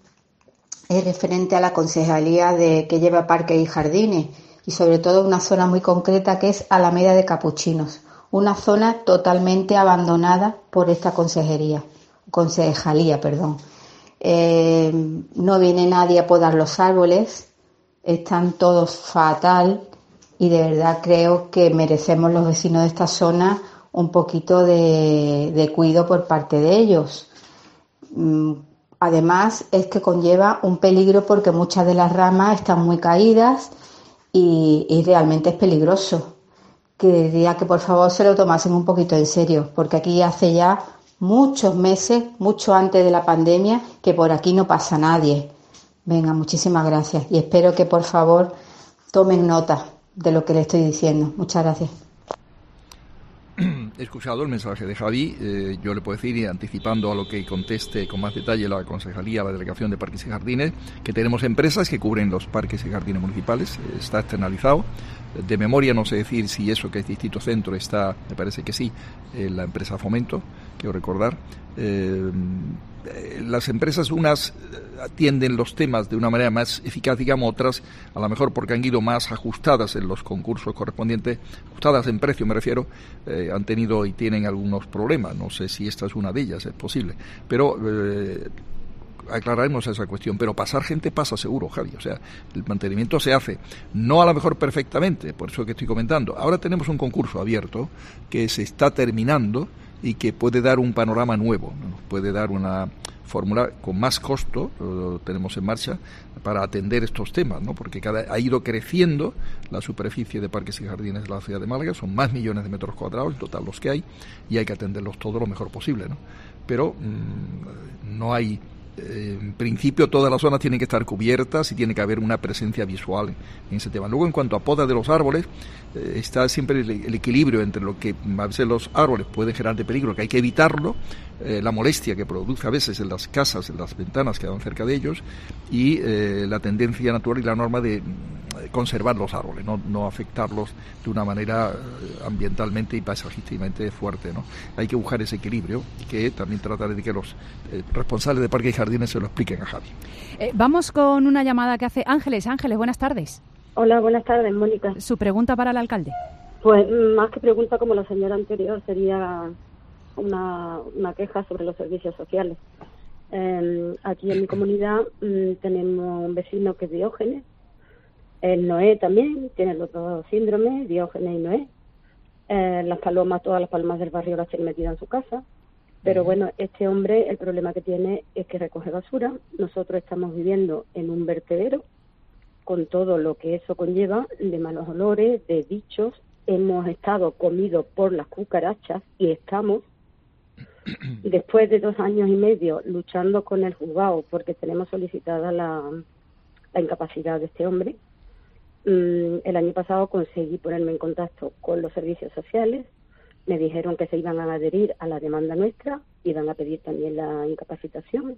es referente a la concejalía de que lleva parques y jardines, y sobre todo una zona muy concreta que es Alameda de Capuchinos, una zona totalmente abandonada por esta consejería, concejalía, perdón. Eh, no viene nadie a podar los árboles, están todos fatal, y de verdad creo que merecemos los vecinos de esta zona un poquito de, de cuidado por parte de ellos. Además, es que conlleva un peligro porque muchas de las ramas están muy caídas y, y realmente es peligroso. Que diría que por favor se lo tomasen un poquito en serio, porque aquí hace ya muchos meses, mucho antes de la pandemia, que por aquí no pasa nadie. Venga, muchísimas gracias y espero que por favor tomen nota de lo que le estoy diciendo. Muchas gracias. He escuchado el mensaje de Javi. Eh, yo le puedo decir, anticipando a lo que conteste con más detalle la Concejalía, la Delegación de Parques y Jardines, que tenemos empresas que cubren los parques y jardines municipales. Eh, está externalizado. De memoria no sé decir si eso que es Distinto Centro está, me parece que sí, en la empresa Fomento, quiero recordar. Eh, las empresas, unas atienden los temas de una manera más eficaz, digamos, otras a lo mejor porque han ido más ajustadas en los concursos correspondientes, ajustadas en precio me refiero, eh, han tenido y tienen algunos problemas. No sé si esta es una de ellas, es posible, pero eh, aclararemos esa cuestión. Pero pasar gente pasa seguro, Javi. O sea, el mantenimiento se hace, no a lo mejor perfectamente, por eso que estoy comentando. Ahora tenemos un concurso abierto que se está terminando y que puede dar un panorama nuevo, ¿no? Puede dar una fórmula con más costo, lo tenemos en marcha, para atender estos temas, ¿no? Porque cada, ha ido creciendo la superficie de parques y jardines de la ciudad de Málaga, son más millones de metros cuadrados en total los que hay, y hay que atenderlos todos lo mejor posible, ¿no? Pero mmm, no hay... En principio todas las zonas tienen que estar cubiertas y tiene que haber una presencia visual en ese tema. Luego, en cuanto a poda de los árboles, eh, está siempre el, el equilibrio entre lo que a veces los árboles pueden generar de peligro, que hay que evitarlo, eh, la molestia que produce a veces en las casas, en las ventanas que dan cerca de ellos, y eh, la tendencia natural y la norma de conservar los árboles, no, no afectarlos de una manera ambientalmente y paisajísticamente fuerte, ¿no? Hay que buscar ese equilibrio y que también tratar de que los eh, responsables de parques y jardines se lo expliquen a Javi. Eh, vamos con una llamada que hace Ángeles. Ángeles, buenas tardes. Hola, buenas tardes, Mónica. Su pregunta para el alcalde. Pues más que pregunta, como la señora anterior, sería una, una queja sobre los servicios sociales. Eh, aquí en mi comunidad mmm, tenemos un vecino que es Diógenes. El Noé también, tiene los dos síndromes, Diógenes y Noé. Eh, las palomas, todas las palomas del barrio las tiene metidas en su casa. Pero bueno, este hombre, el problema que tiene es que recoge basura. Nosotros estamos viviendo en un vertedero, con todo lo que eso conlleva, de malos olores, de bichos. Hemos estado comidos por las cucarachas y estamos, después de dos años y medio, luchando con el juzgado, porque tenemos solicitada la, la incapacidad de este hombre. El año pasado conseguí ponerme en contacto con los servicios sociales, me dijeron que se iban a adherir a la demanda nuestra, iban a pedir también la incapacitación,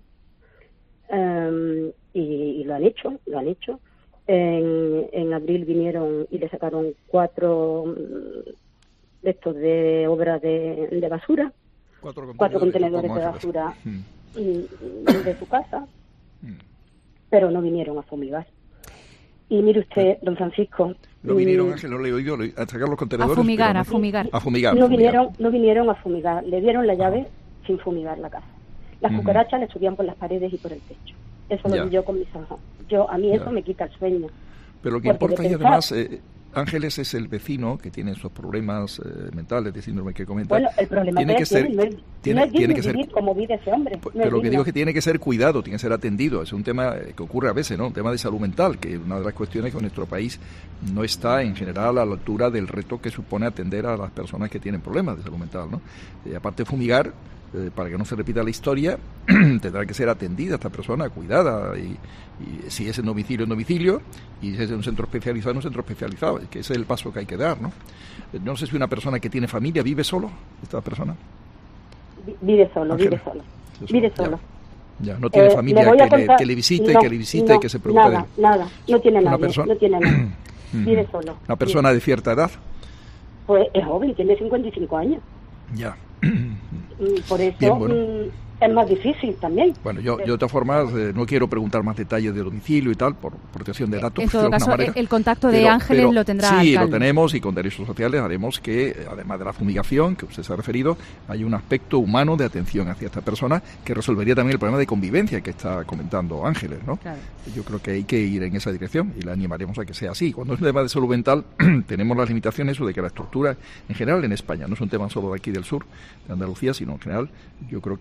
um, y, y lo han hecho, lo han hecho. En, en abril vinieron y le sacaron cuatro de estos de obras de, de basura, cuatro contenedores, cuatro contenedores de basura hmm. de su casa, hmm. pero no vinieron a fumigar. Y mire usted, don Francisco... No vinieron, Ángel, no le he oído, a sacar los contenedores... A fumigar, no, a fumigar. A fumigar. No, fumigar. Vinieron, no vinieron a fumigar, le dieron la llave sin fumigar la casa. Las uh-huh. cucarachas le subían por las paredes y por el techo. Eso lo vi yo con mis ojos. Yo, a mí ya. Eso me quita el sueño. Pero lo que importa y además... Eh, Ángeles es el vecino que tiene esos problemas eh, mentales de síndrome que comenta. Bueno, el problema tiene que ser, tiene, no es, tiene, no es tiene que vivir ser, como vive ese hombre. No pero lo que digno. digo es que tiene que ser cuidado, tiene que ser atendido. Es un tema que ocurre a veces, ¿no? Un tema de salud mental, que es una de las cuestiones que nuestro país no está en general a la altura del reto que supone atender a las personas que tienen problemas de salud mental, ¿no? Y aparte de fumigar, eh, para que no se repita la historia, tendrá que ser atendida esta persona, cuidada, y, y si es en domicilio, en domicilio, y si es en un centro especializado, en un centro especializado, que ese es el paso que hay que dar, ¿no? No sé si una persona que tiene familia vive solo, esta persona. Vive solo, Ángela. vive solo, vive solo. Ya, ya no tiene eh, familia que, contar, le, que le visite, no, que le visite no, y que se preocupe nada, de él. Nada, no tiene una nadie, persona... no tiene nadie. Vive solo. ¿Una persona vive. de cierta edad? Pues es joven, tiene cincuenta y cinco años. Ya. Por eso Bien, bueno. es más difícil también. Bueno, yo, yo de todas formas eh, no quiero preguntar más detalles de domicilio y tal, por protección de datos. En todo caso, manera, el contacto de pero, Ángeles pero, lo tendrá Sí, alcalde. lo tenemos, y con derechos sociales haremos que, además de la fumigación que usted se ha referido, hay un aspecto humano de atención hacia esta persona que resolvería también el problema de convivencia que está comentando Ángeles, ¿no? Claro. Yo creo que hay que ir en esa dirección y la animaremos a que sea así. Cuando es un tema de salud mental, tenemos las limitaciones eso de que la estructura, en general en España, no es un tema solo de aquí del sur, de Andalucía, sino en general, yo creo que no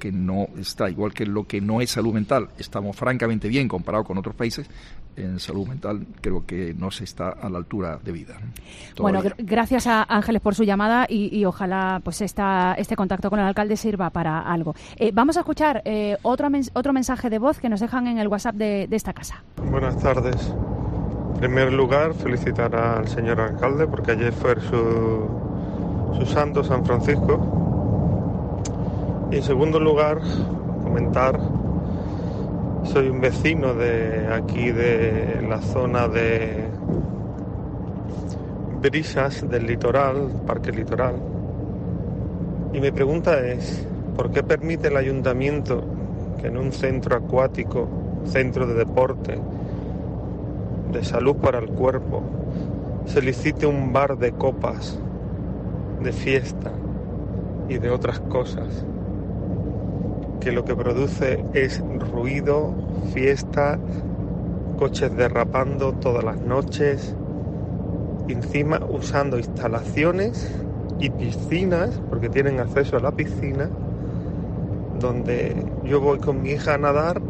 está, igual que lo que no es salud mental, estamos francamente bien comparado con otros países, en salud mental creo que no se está a la altura de vida. Bueno, gr- gracias a Ángeles por su llamada y, y ojalá pues esta, este contacto con el alcalde sirva para algo. Eh, vamos a escuchar eh, otro, mens- otro mensaje de voz que nos dejan en el WhatsApp de, de esta casa. Buenas tardes. En primer lugar, felicitar al señor alcalde porque ayer fue su, su santo, San Francisco. Y en segundo lugar, comentar, soy un vecino de aquí de la zona de Brisas del litoral, Parque Litoral. Y mi pregunta es, ¿por qué permite el ayuntamiento que en un centro acuático, centro de deporte, de salud para el cuerpo, se licite un bar de copas, de fiesta y de otras cosas, que lo que produce es ruido, fiesta, coches derrapando todas las noches, y encima usando instalaciones y piscinas, porque tienen acceso a la piscina, donde yo voy con mi hija a nadar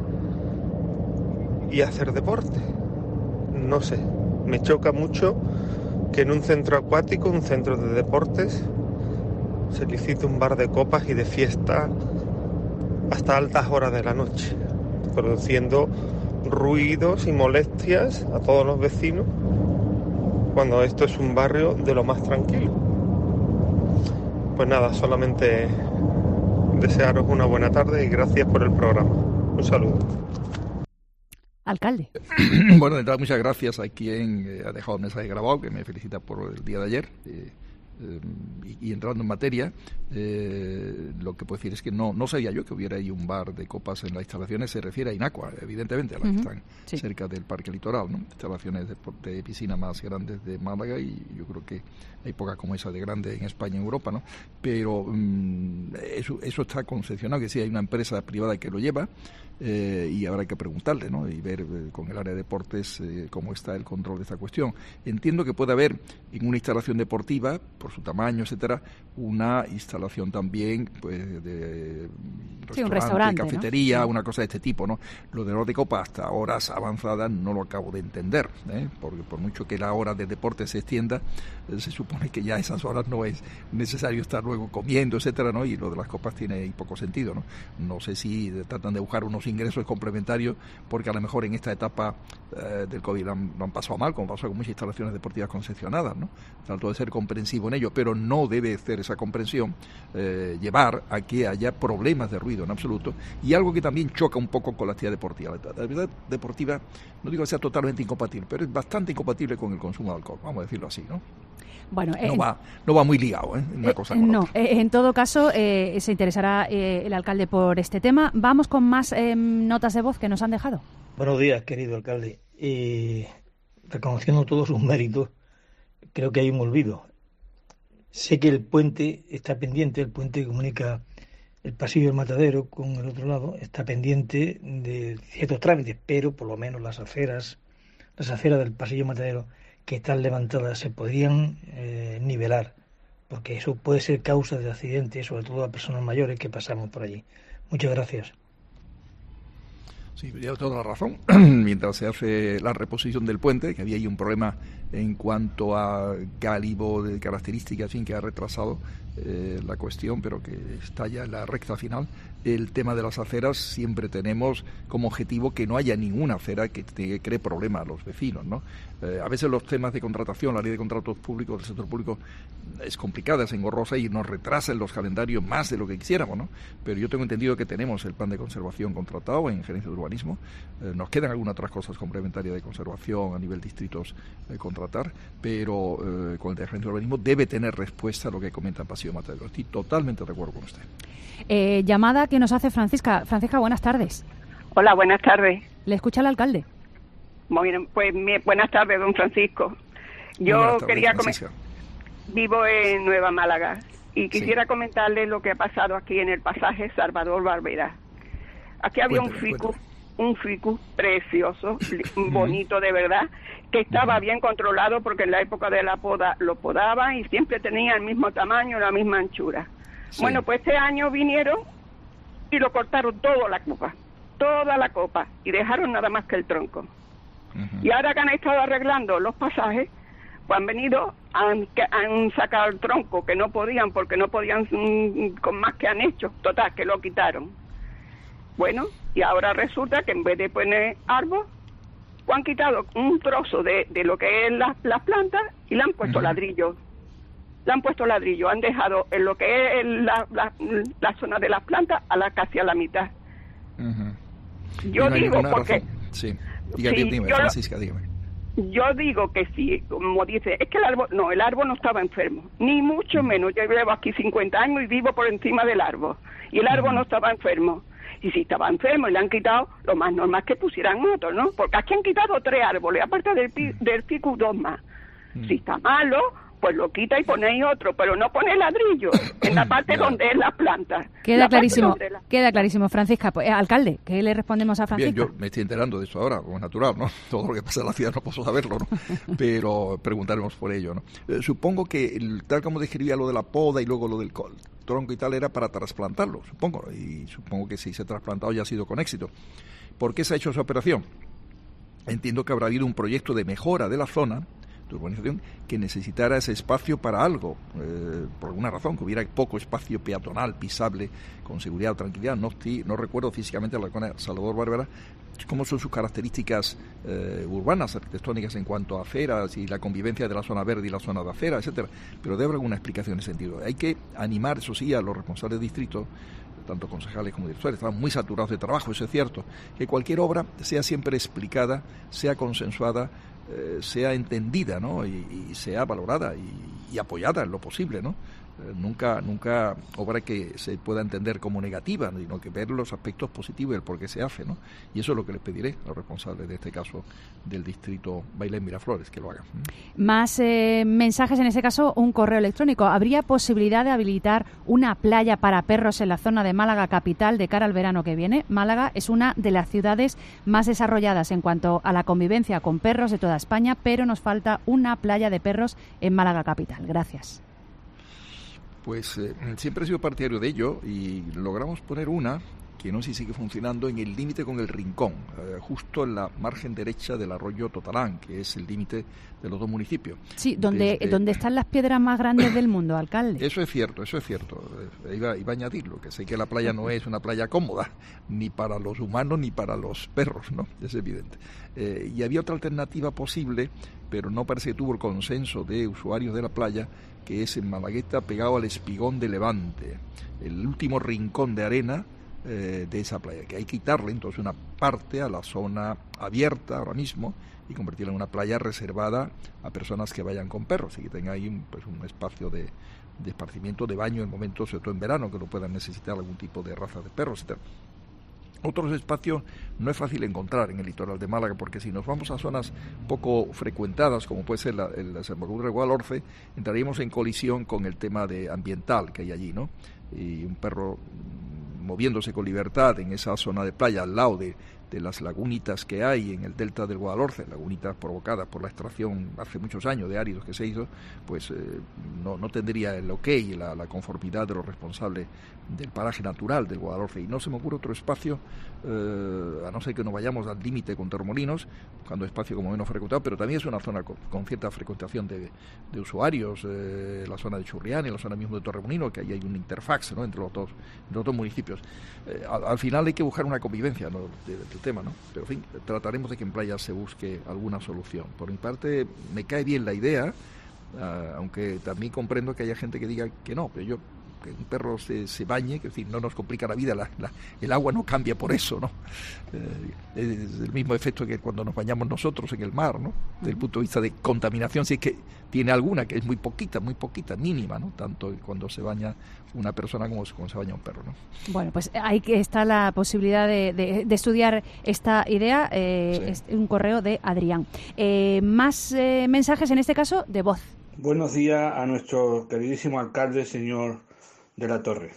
y a hacer deporte? No sé, me choca mucho que en un centro acuático, un centro de deportes, se licite un bar de copas y de fiesta hasta altas horas de la noche, produciendo ruidos y molestias a todos los vecinos, cuando esto es un barrio de lo más tranquilo. Pues nada, solamente desearos una buena tarde y gracias por el programa. Un saludo. Alcalde. Bueno, de entrada, muchas gracias a quien eh, ha dejado el mensaje grabado, que me felicita por el día de ayer. Eh, eh, y, y entrando en materia, eh, lo que puedo decir es que no, no sabía yo que hubiera ahí un bar de copas en las instalaciones. Se refiere a Inacua, evidentemente, a las uh-huh. que están sí. cerca del Parque Litoral, ¿no? Instalaciones de, de piscina más grandes de Málaga, y yo creo que hay pocas como esa de grande en España y en Europa, ¿no? Pero um, eso, eso está concesionado, que sí hay una empresa privada que lo lleva. Eh, y habrá que preguntarle, ¿no? Y ver eh, con el área de deportes eh, cómo está el control de esta cuestión. Entiendo que puede haber en una instalación deportiva, por su tamaño, etcétera, una instalación también pues de sí, un restaurante, cafetería, ¿no? Una cosa de este tipo, ¿no? Lo de los de copa hasta horas avanzadas no lo acabo de entender, ¿eh? Porque por mucho que la hora de deporte se extienda, eh, se supone que ya a esas horas no es necesario estar luego comiendo, etcétera, ¿no? Y lo de las copas tiene poco sentido, ¿no? No sé si tratan de buscar unos ingresos complementarios, porque a lo mejor en esta etapa eh, del COVID lo han, lo han pasado mal, como pasó con muchas instalaciones deportivas concesionadas, ¿no? Trato de ser comprensivo en ello, pero no debe ser esa comprensión eh, llevar a que haya problemas de ruido en absoluto, y algo que también choca un poco con la actividad deportiva. La actividad deportiva, no digo que sea totalmente incompatible, pero es bastante incompatible con el consumo de alcohol, vamos a decirlo así, ¿no? Bueno, no, eh, va, no va muy ligado, ¿eh? Una eh, cosa con no, otra. Eh, en todo caso, eh, se interesará eh, el alcalde por este tema. Vamos con más eh, notas de voz que nos han dejado. Buenos días, querido alcalde. Eh, reconociendo todos sus méritos, creo que hay un olvido. Sé que el puente está pendiente, el puente que comunica el pasillo del Matadero con el otro lado, está pendiente de ciertos trámites, pero por lo menos las aceras, las aceras del pasillo Matadero que están levantadas se podrían eh, nivelar, porque eso puede ser causa de accidentes, sobre todo a personas mayores que pasamos por allí. Muchas gracias. Sí, lleva toda la razón. Mientras se hace la reposición del puente, que había ahí un problema en cuanto a calibre de características, en fin, que ha retrasado eh, la cuestión, pero que está ya en la recta final. El tema de las aceras, siempre tenemos como objetivo que no haya ninguna acera que, que cree problemas a los vecinos, ¿no? Eh, a veces los temas de contratación, la ley de contratos públicos del sector público es complicada, es engorrosa y nos retrasa en los calendarios más de lo que quisiéramos, ¿no? Pero yo tengo entendido que tenemos el plan de conservación contratado en Gerencia de Urbanismo. Eh, nos quedan algunas otras cosas complementarias de conservación a nivel distritos eh, contratar, pero eh, con el de Gerencia de Urbanismo debe tener respuesta a lo que comenta Pasillo Matadero. Estoy totalmente de acuerdo con usted. Eh, llamada que nos hace Francisca. Francisca, buenas tardes. Hola, buenas tardes. ¿Le escucha el alcalde? Bueno, pues mi, buenas tardes, don Francisco. Yo tardes, quería comentar. Vivo en Nueva Málaga y quisiera sí. comentarle lo que ha pasado aquí en el pasaje Salvador Barbera. Aquí había cuéntale, un ficus, un ficus precioso, bonito de verdad, que estaba bien controlado porque en la época de la poda lo podaban y siempre tenía el mismo tamaño, la misma anchura. Sí. Bueno, pues este año vinieron y lo cortaron toda la copa, toda la copa, y dejaron nada más que el tronco. Uh-huh. Y ahora que han estado arreglando los pasajes, pues han venido, han, han sacado el tronco, que no podían, porque no podían mmm, con más que han hecho, total, que lo quitaron. Bueno, y ahora resulta que en vez de poner árbol, pues han quitado un trozo de, de lo que es las, las plantas y le han puesto uh-huh. ladrillo. Le han puesto ladrillo, han dejado en lo que es la, la, la zona de las plantas a la casi a la mitad. Uh-huh. Yo no digo porque... Razón. Sí, Diga, sí dime, yo, Francisca, dígame. Yo digo que sí, como dice, es que el árbol, no, el árbol no estaba enfermo, ni mucho menos. Yo llevo aquí cincuenta años y vivo por encima del árbol, y el árbol uh-huh. no estaba enfermo. Y si estaba enfermo y le han quitado, lo más normal es que pusieran otro, ¿no? Porque aquí han quitado tres árboles, aparte del, pi, del pico, dos más. Uh-huh. Si está malo, pues lo quita y ponéis otro, pero no pone ladrillo en la parte donde es la planta. Queda la clarísimo, la... queda clarísimo, Francisca. Pues, eh, alcalde, ¿qué le respondemos a Francisca? Bien, yo me estoy enterando de eso ahora, como es natural, ¿no? Todo lo que pasa en la ciudad no puedo saberlo, ¿no? Pero preguntaremos por ello, ¿no? Eh, supongo que, el, tal como describía lo de la poda y luego lo del col, tronco y tal, era para trasplantarlo, supongo, y supongo que si se ha trasplantado ya ha sido con éxito. ¿Por qué se ha hecho esa operación? Entiendo que habrá habido un proyecto de mejora de la zona, de urbanización, que necesitara ese espacio para algo, eh, por alguna razón, que hubiera poco espacio peatonal, pisable, con seguridad o tranquilidad. No, no recuerdo físicamente la zona Salvador Barbera, cómo son sus características eh, urbanas, arquitectónicas en cuanto a aceras y la convivencia de la zona verde y la zona de acera, etcétera. Pero debe haber alguna explicación en ese sentido. Hay que animar, eso sí, a los responsables de distrito, tanto concejales como directores, están muy saturados de trabajo, eso es cierto, que cualquier obra sea siempre explicada, sea consensuada, eh, sea entendida, ¿no? y, y sea valorada y, y apoyada en lo posible, ¿no? Eh, nunca, nunca obra que se pueda entender como negativa, sino que ver los aspectos positivos y el por qué se hace, ¿no? Y eso es lo que les pediré a los responsables de este caso del distrito Bailén Miraflores, que lo hagan. Más eh, mensajes, en ese caso, un correo electrónico. ¿Habría posibilidad de habilitar una playa para perros en la zona de Málaga capital de cara al verano que viene? Málaga es una de las ciudades más desarrolladas en cuanto a la convivencia con perros de toda España, pero nos falta una playa de perros en Málaga capital. Gracias. Pues eh, siempre he sido partidario de ello y logramos poner una que no sé si sigue funcionando en el límite con el Rincón, eh, justo en la margen derecha del arroyo Totalán, que es el límite de los dos municipios. Sí, donde, Desde... donde están las piedras más grandes del mundo, alcalde. Eso es cierto, eso es cierto. Eh, iba, iba a añadirlo, que sé que la playa no es una playa cómoda, ni para los humanos ni para los perros, ¿no? Es evidente. Eh, y había otra alternativa posible, pero no parece que tuvo el consenso de usuarios de la playa, que es en Malagueta, pegado al Espigón de Levante, el último rincón de arena eh, de esa playa, que hay que quitarle entonces una parte a la zona abierta ahora mismo y convertirla en una playa reservada a personas que vayan con perros y que tenga ahí un, pues, un espacio de, de esparcimiento, de baño en momentos, sobre todo en verano, que no puedan necesitar algún tipo de raza de perros, etcétera. Otros espacios no es fácil encontrar en el litoral de Málaga, porque si nos vamos a zonas poco frecuentadas, como puede ser la, la desembocadura de Guadalhorce, entraríamos en colisión con el tema de ambiental que hay allí, ¿no? Y un perro moviéndose con libertad en esa zona de playa, al lado de, de las lagunitas que hay en el delta del Guadalhorce, lagunitas provocadas por la extracción hace muchos años de áridos que se hizo, pues eh, no, no tendría el ok y la, la conformidad de los responsables del paraje natural del Guadalhorce. Y no se me ocurre otro espacio, eh, a no ser que nos vayamos al límite con Torremolinos, cuando es espacio como menos frecuentado, pero también es una zona con, con cierta frecuentación de, de usuarios, eh, la zona de Churrián y la zona mismo de Torremolinos, que ahí hay un interfax, ¿no?, entre los dos, entre los dos municipios. Eh, al, al final hay que buscar una convivencia, ¿no?, de, del tema, ¿no? Pero en fin, trataremos de que en playas se busque alguna solución. Por mi parte, me cae bien la idea, uh, aunque también comprendo que haya gente que diga que no, pero yo, que un perro se, se bañe, que es decir, no nos complica la vida, la, la, el agua no cambia por eso, ¿no? Eh, es el mismo efecto que cuando nos bañamos nosotros en el mar, ¿no? Desde el punto de vista de contaminación, si es que tiene alguna, que es muy poquita, muy poquita, mínima, ¿no? Tanto cuando se baña una persona como cuando se baña un perro, ¿no? Bueno, pues ahí está la posibilidad de, de, de estudiar esta idea, eh, sí. Es un correo de Adrián. Eh, más eh, mensajes, en este caso, de voz. Buenos días a nuestro queridísimo alcalde, señor de la Torre.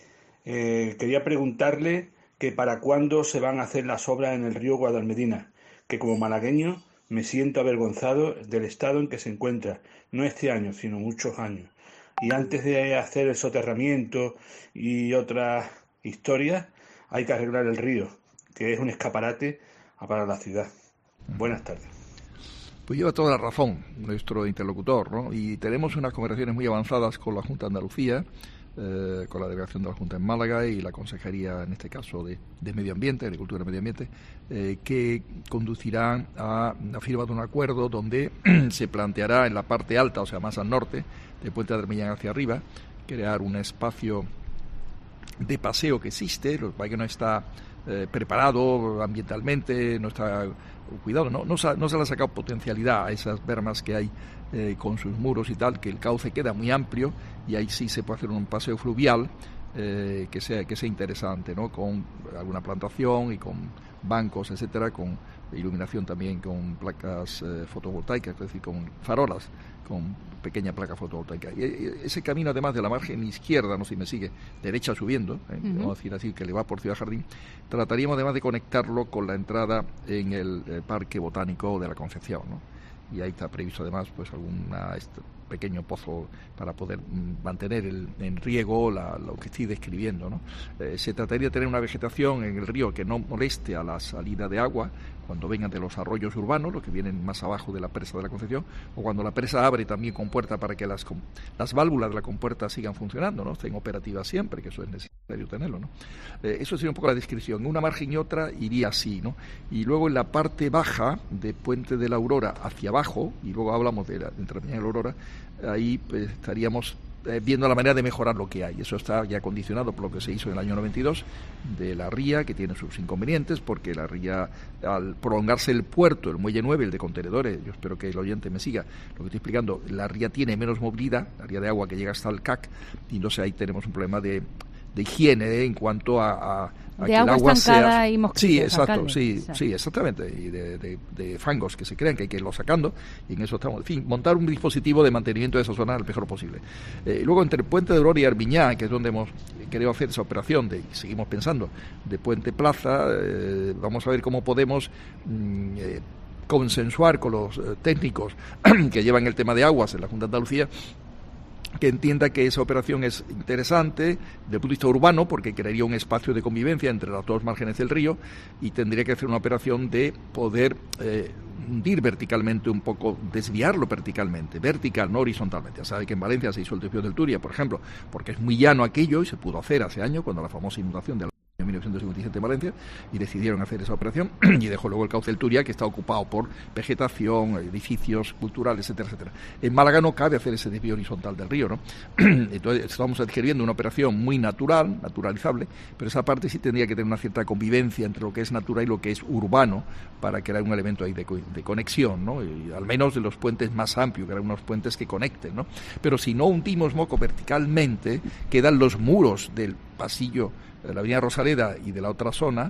Eh, quería preguntarle que para cuándo se van a hacer las obras en el río Guadalmedina, que como malagueño me siento avergonzado del estado en que se encuentra, no este año, sino muchos años. Y antes de hacer el soterramiento y otras historias, hay que arreglar el río, que es un escaparate para la ciudad. Buenas tardes. Pues lleva toda la razón nuestro interlocutor, ¿no? Y tenemos unas conversaciones muy avanzadas con la Junta de Andalucía, eh, con la delegación de la Junta en Málaga y la Consejería, en este caso, de, de Medio Ambiente, Agricultura y Medio Ambiente, eh, que conducirán a, a firmar un acuerdo donde se planteará en la parte alta, o sea, más al norte, de Puente de Armillán hacia arriba, crear un espacio de paseo que existe, lo que no está eh, preparado ambientalmente, no está cuidado, no, no, no se le ha sacado potencialidad a esas bermas que hay eh, con sus muros y tal, que el cauce queda muy amplio y ahí sí se puede hacer un paseo fluvial eh, que sea que sea interesante, ¿no? Con alguna plantación y con bancos, etcétera, con iluminación también, con placas eh, fotovoltaicas, es decir, con farolas, con pequeña placa fotovoltaica. Y ese camino, además de la margen izquierda, no sé si me sigue, derecha subiendo, eh, uh-huh. vamos a decir así, que le va por Ciudad Jardín, trataríamos además de conectarlo con la entrada en el, el Parque Botánico de la Concepción, ¿no? Y ahí está previsto además pues algún pequeño pozo para poder mantener el, en riego la, lo que estoy describiendo, ¿no? Eh, se trataría de tener una vegetación en el río que no moleste a la salida de agua cuando vengan de los arroyos urbanos, los que vienen más abajo de la presa de la Concepción, o cuando la presa abre también compuerta para que las, las válvulas de la compuerta sigan funcionando, ¿no? Estén operativas siempre, que eso es necesario tenerlo, ¿no? Eh, eso sería un poco la descripción. En una margen y otra iría así, ¿no? Y luego en la parte baja de Puente de la Aurora hacia abajo, y luego hablamos de la entre Armillán y la Aurora, ahí pues, estaríamos eh, viendo la manera de mejorar lo que hay. Eso está ya condicionado por lo que se hizo en el año noventa y dos de la ría, que tiene sus inconvenientes, porque la ría, al prolongarse el puerto, el muelle nueve, el de contenedores, yo espero que el oyente me siga lo que estoy explicando, la ría tiene menos movilidad, la ría de agua que llega hasta el C A C, y entonces ahí tenemos un problema de, de higiene ¿eh? en cuanto a, a de que agua el agua estancada sea... y mosquitos. Sí, exacto, alcalde. sí, exacto. sí, exactamente, y de, de, de fangos que se crean que hay que irlos sacando, y en eso estamos, en fin, montar un dispositivo de mantenimiento de esa zona lo mejor posible. Eh, luego entre Puente de Aurora y Armiñán, que es donde hemos querido hacer esa operación, de, y seguimos pensando, de Puente Plaza, eh, vamos a ver cómo podemos mm, eh, consensuar con los eh, técnicos que llevan el tema de aguas en la Junta de Andalucía, que entienda que esa operación es interesante desde el punto de vista urbano, porque crearía un espacio de convivencia entre las dos márgenes del río, y tendría que hacer una operación de poder eh, hundir verticalmente un poco, desviarlo verticalmente, vertical, no horizontalmente. Ya sabe que en Valencia se hizo el desvío del Turia, por ejemplo, porque es muy llano aquello y se pudo hacer hace años, cuando la famosa inundación de la en mil novecientos cincuenta y siete en Valencia, y decidieron hacer esa operación y dejó luego el cauce del Turia, que está ocupado por vegetación, edificios culturales, etcétera, etcétera. En Málaga no cabe hacer ese desvío horizontal del río, ¿no? Entonces estamos adquiriendo una operación muy natural, naturalizable, pero esa parte sí tendría que tener una cierta convivencia entre lo que es natural y lo que es urbano, para crear un elemento ahí de, de conexión, ¿no? Y al menos de los puentes más amplios, crear unos puentes que conecten, ¿no? Pero si no hundimos moco verticalmente, quedan los muros del pasillo de la avenida Rosaleda y de la otra zona,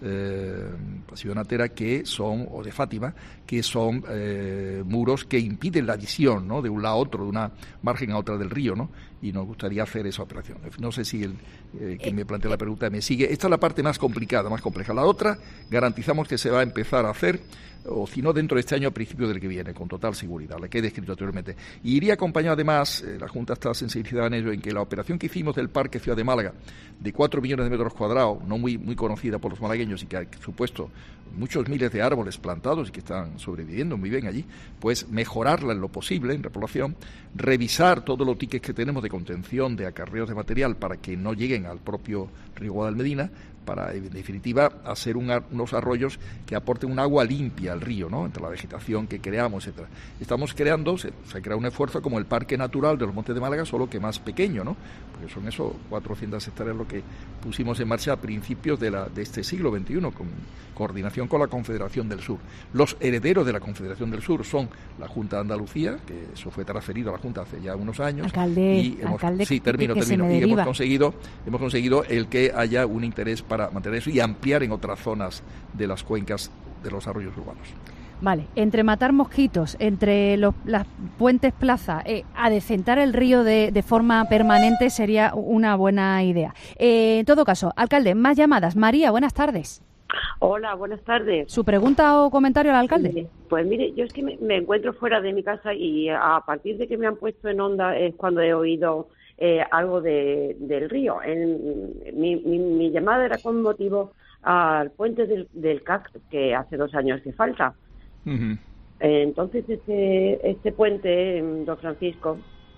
eh, Pasillo Natera, que son, o de Fátima, que son eh, muros que impiden la visión, ¿no? De un lado a otro, de una margen a otra del río, ¿no? Y nos gustaría hacer esa operación. No sé si el eh, que me plantea la pregunta me sigue. Esta es la parte más complicada, más compleja. La otra, garantizamos que se va a empezar a hacer, o si no dentro de este año, a principio del que viene, con total seguridad, la que he descrito anteriormente. Y iría acompañado además, eh, la Junta está sensibilizada en ello, en que la operación que hicimos del Parque Ciudad de Málaga, de cuatro millones de metros cuadrados, no muy, muy conocida por los malagueños y que ha supuesto muchos miles de árboles plantados y que están sobreviviendo muy bien allí, pues mejorarla en lo posible, en repoblación, revisar todos los tickets que tenemos de contención de acarreos de material para que no lleguen al propio río Guadalmedina, para, en definitiva, hacer una, unos arroyos que aporten un agua limpia al río, ¿no? Entre la vegetación que creamos, etcétera. Estamos creando, se, se crea un esfuerzo como el Parque Natural de los Montes de Málaga, solo que más pequeño, ¿no? Porque son esos cuatrocientas hectáreas lo que pusimos en marcha a principios de, la, de este siglo veintiuno, con coordinación con la Confederación del Sur. Los herederos de la Confederación del Sur son la Junta de Andalucía, que eso fue transferido a la Junta hace ya unos años. Alcalde, y hemos, alcalde sí, termino, que, que termino. Y hemos conseguido, hemos conseguido el que haya un interés para mantener eso y ampliar en otras zonas de las cuencas de los arroyos urbanos. Vale, entre matar mosquitos, entre los, las puentes plaza, eh, adecentar el río de, de forma permanente sería una buena idea. Eh, en todo caso, alcalde, más llamadas. María, buenas tardes. Hola, buenas tardes. ¿Su pregunta o comentario al alcalde? Pues mire, yo es que me, me encuentro fuera de mi casa y a partir de que me han puesto en onda es cuando he oído eh, algo de, del río. En, mi, mi, mi llamada era con motivo al puente del, del C A C, que hace dos años que falta. Uh-huh. Eh, entonces, este, este puente, don Francisco,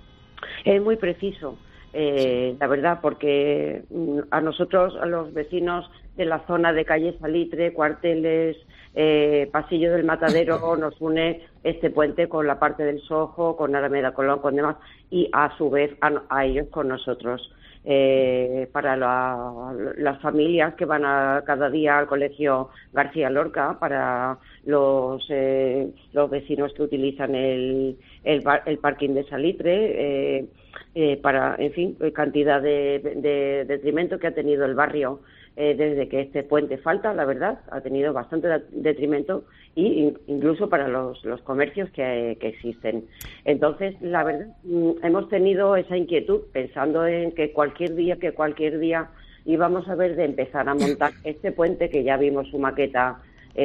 es muy preciso, eh, sí. la verdad, porque a nosotros, a los vecinos de la zona de calle Salitre, Cuarteles, eh, Pasillo del Matadero, nos une este puente con la parte del Sojo, con Alameda Colón, con demás, y a su vez a, a ellos con nosotros. Eh, para la, las familias que van a cada día al colegio García Lorca, para los eh, los vecinos que utilizan el el, bar, el parking de Salitre, eh, eh, para, en fin, cantidad de, de detrimento que ha tenido el barrio eh, desde que este puente falta, la verdad, ha tenido bastante detrimento, y incluso para los, los comercios que, que existen. Entonces, la verdad, hemos tenido esa inquietud pensando en que cualquier día, que cualquier día íbamos a ver de empezar a montar este puente, que ya vimos su maqueta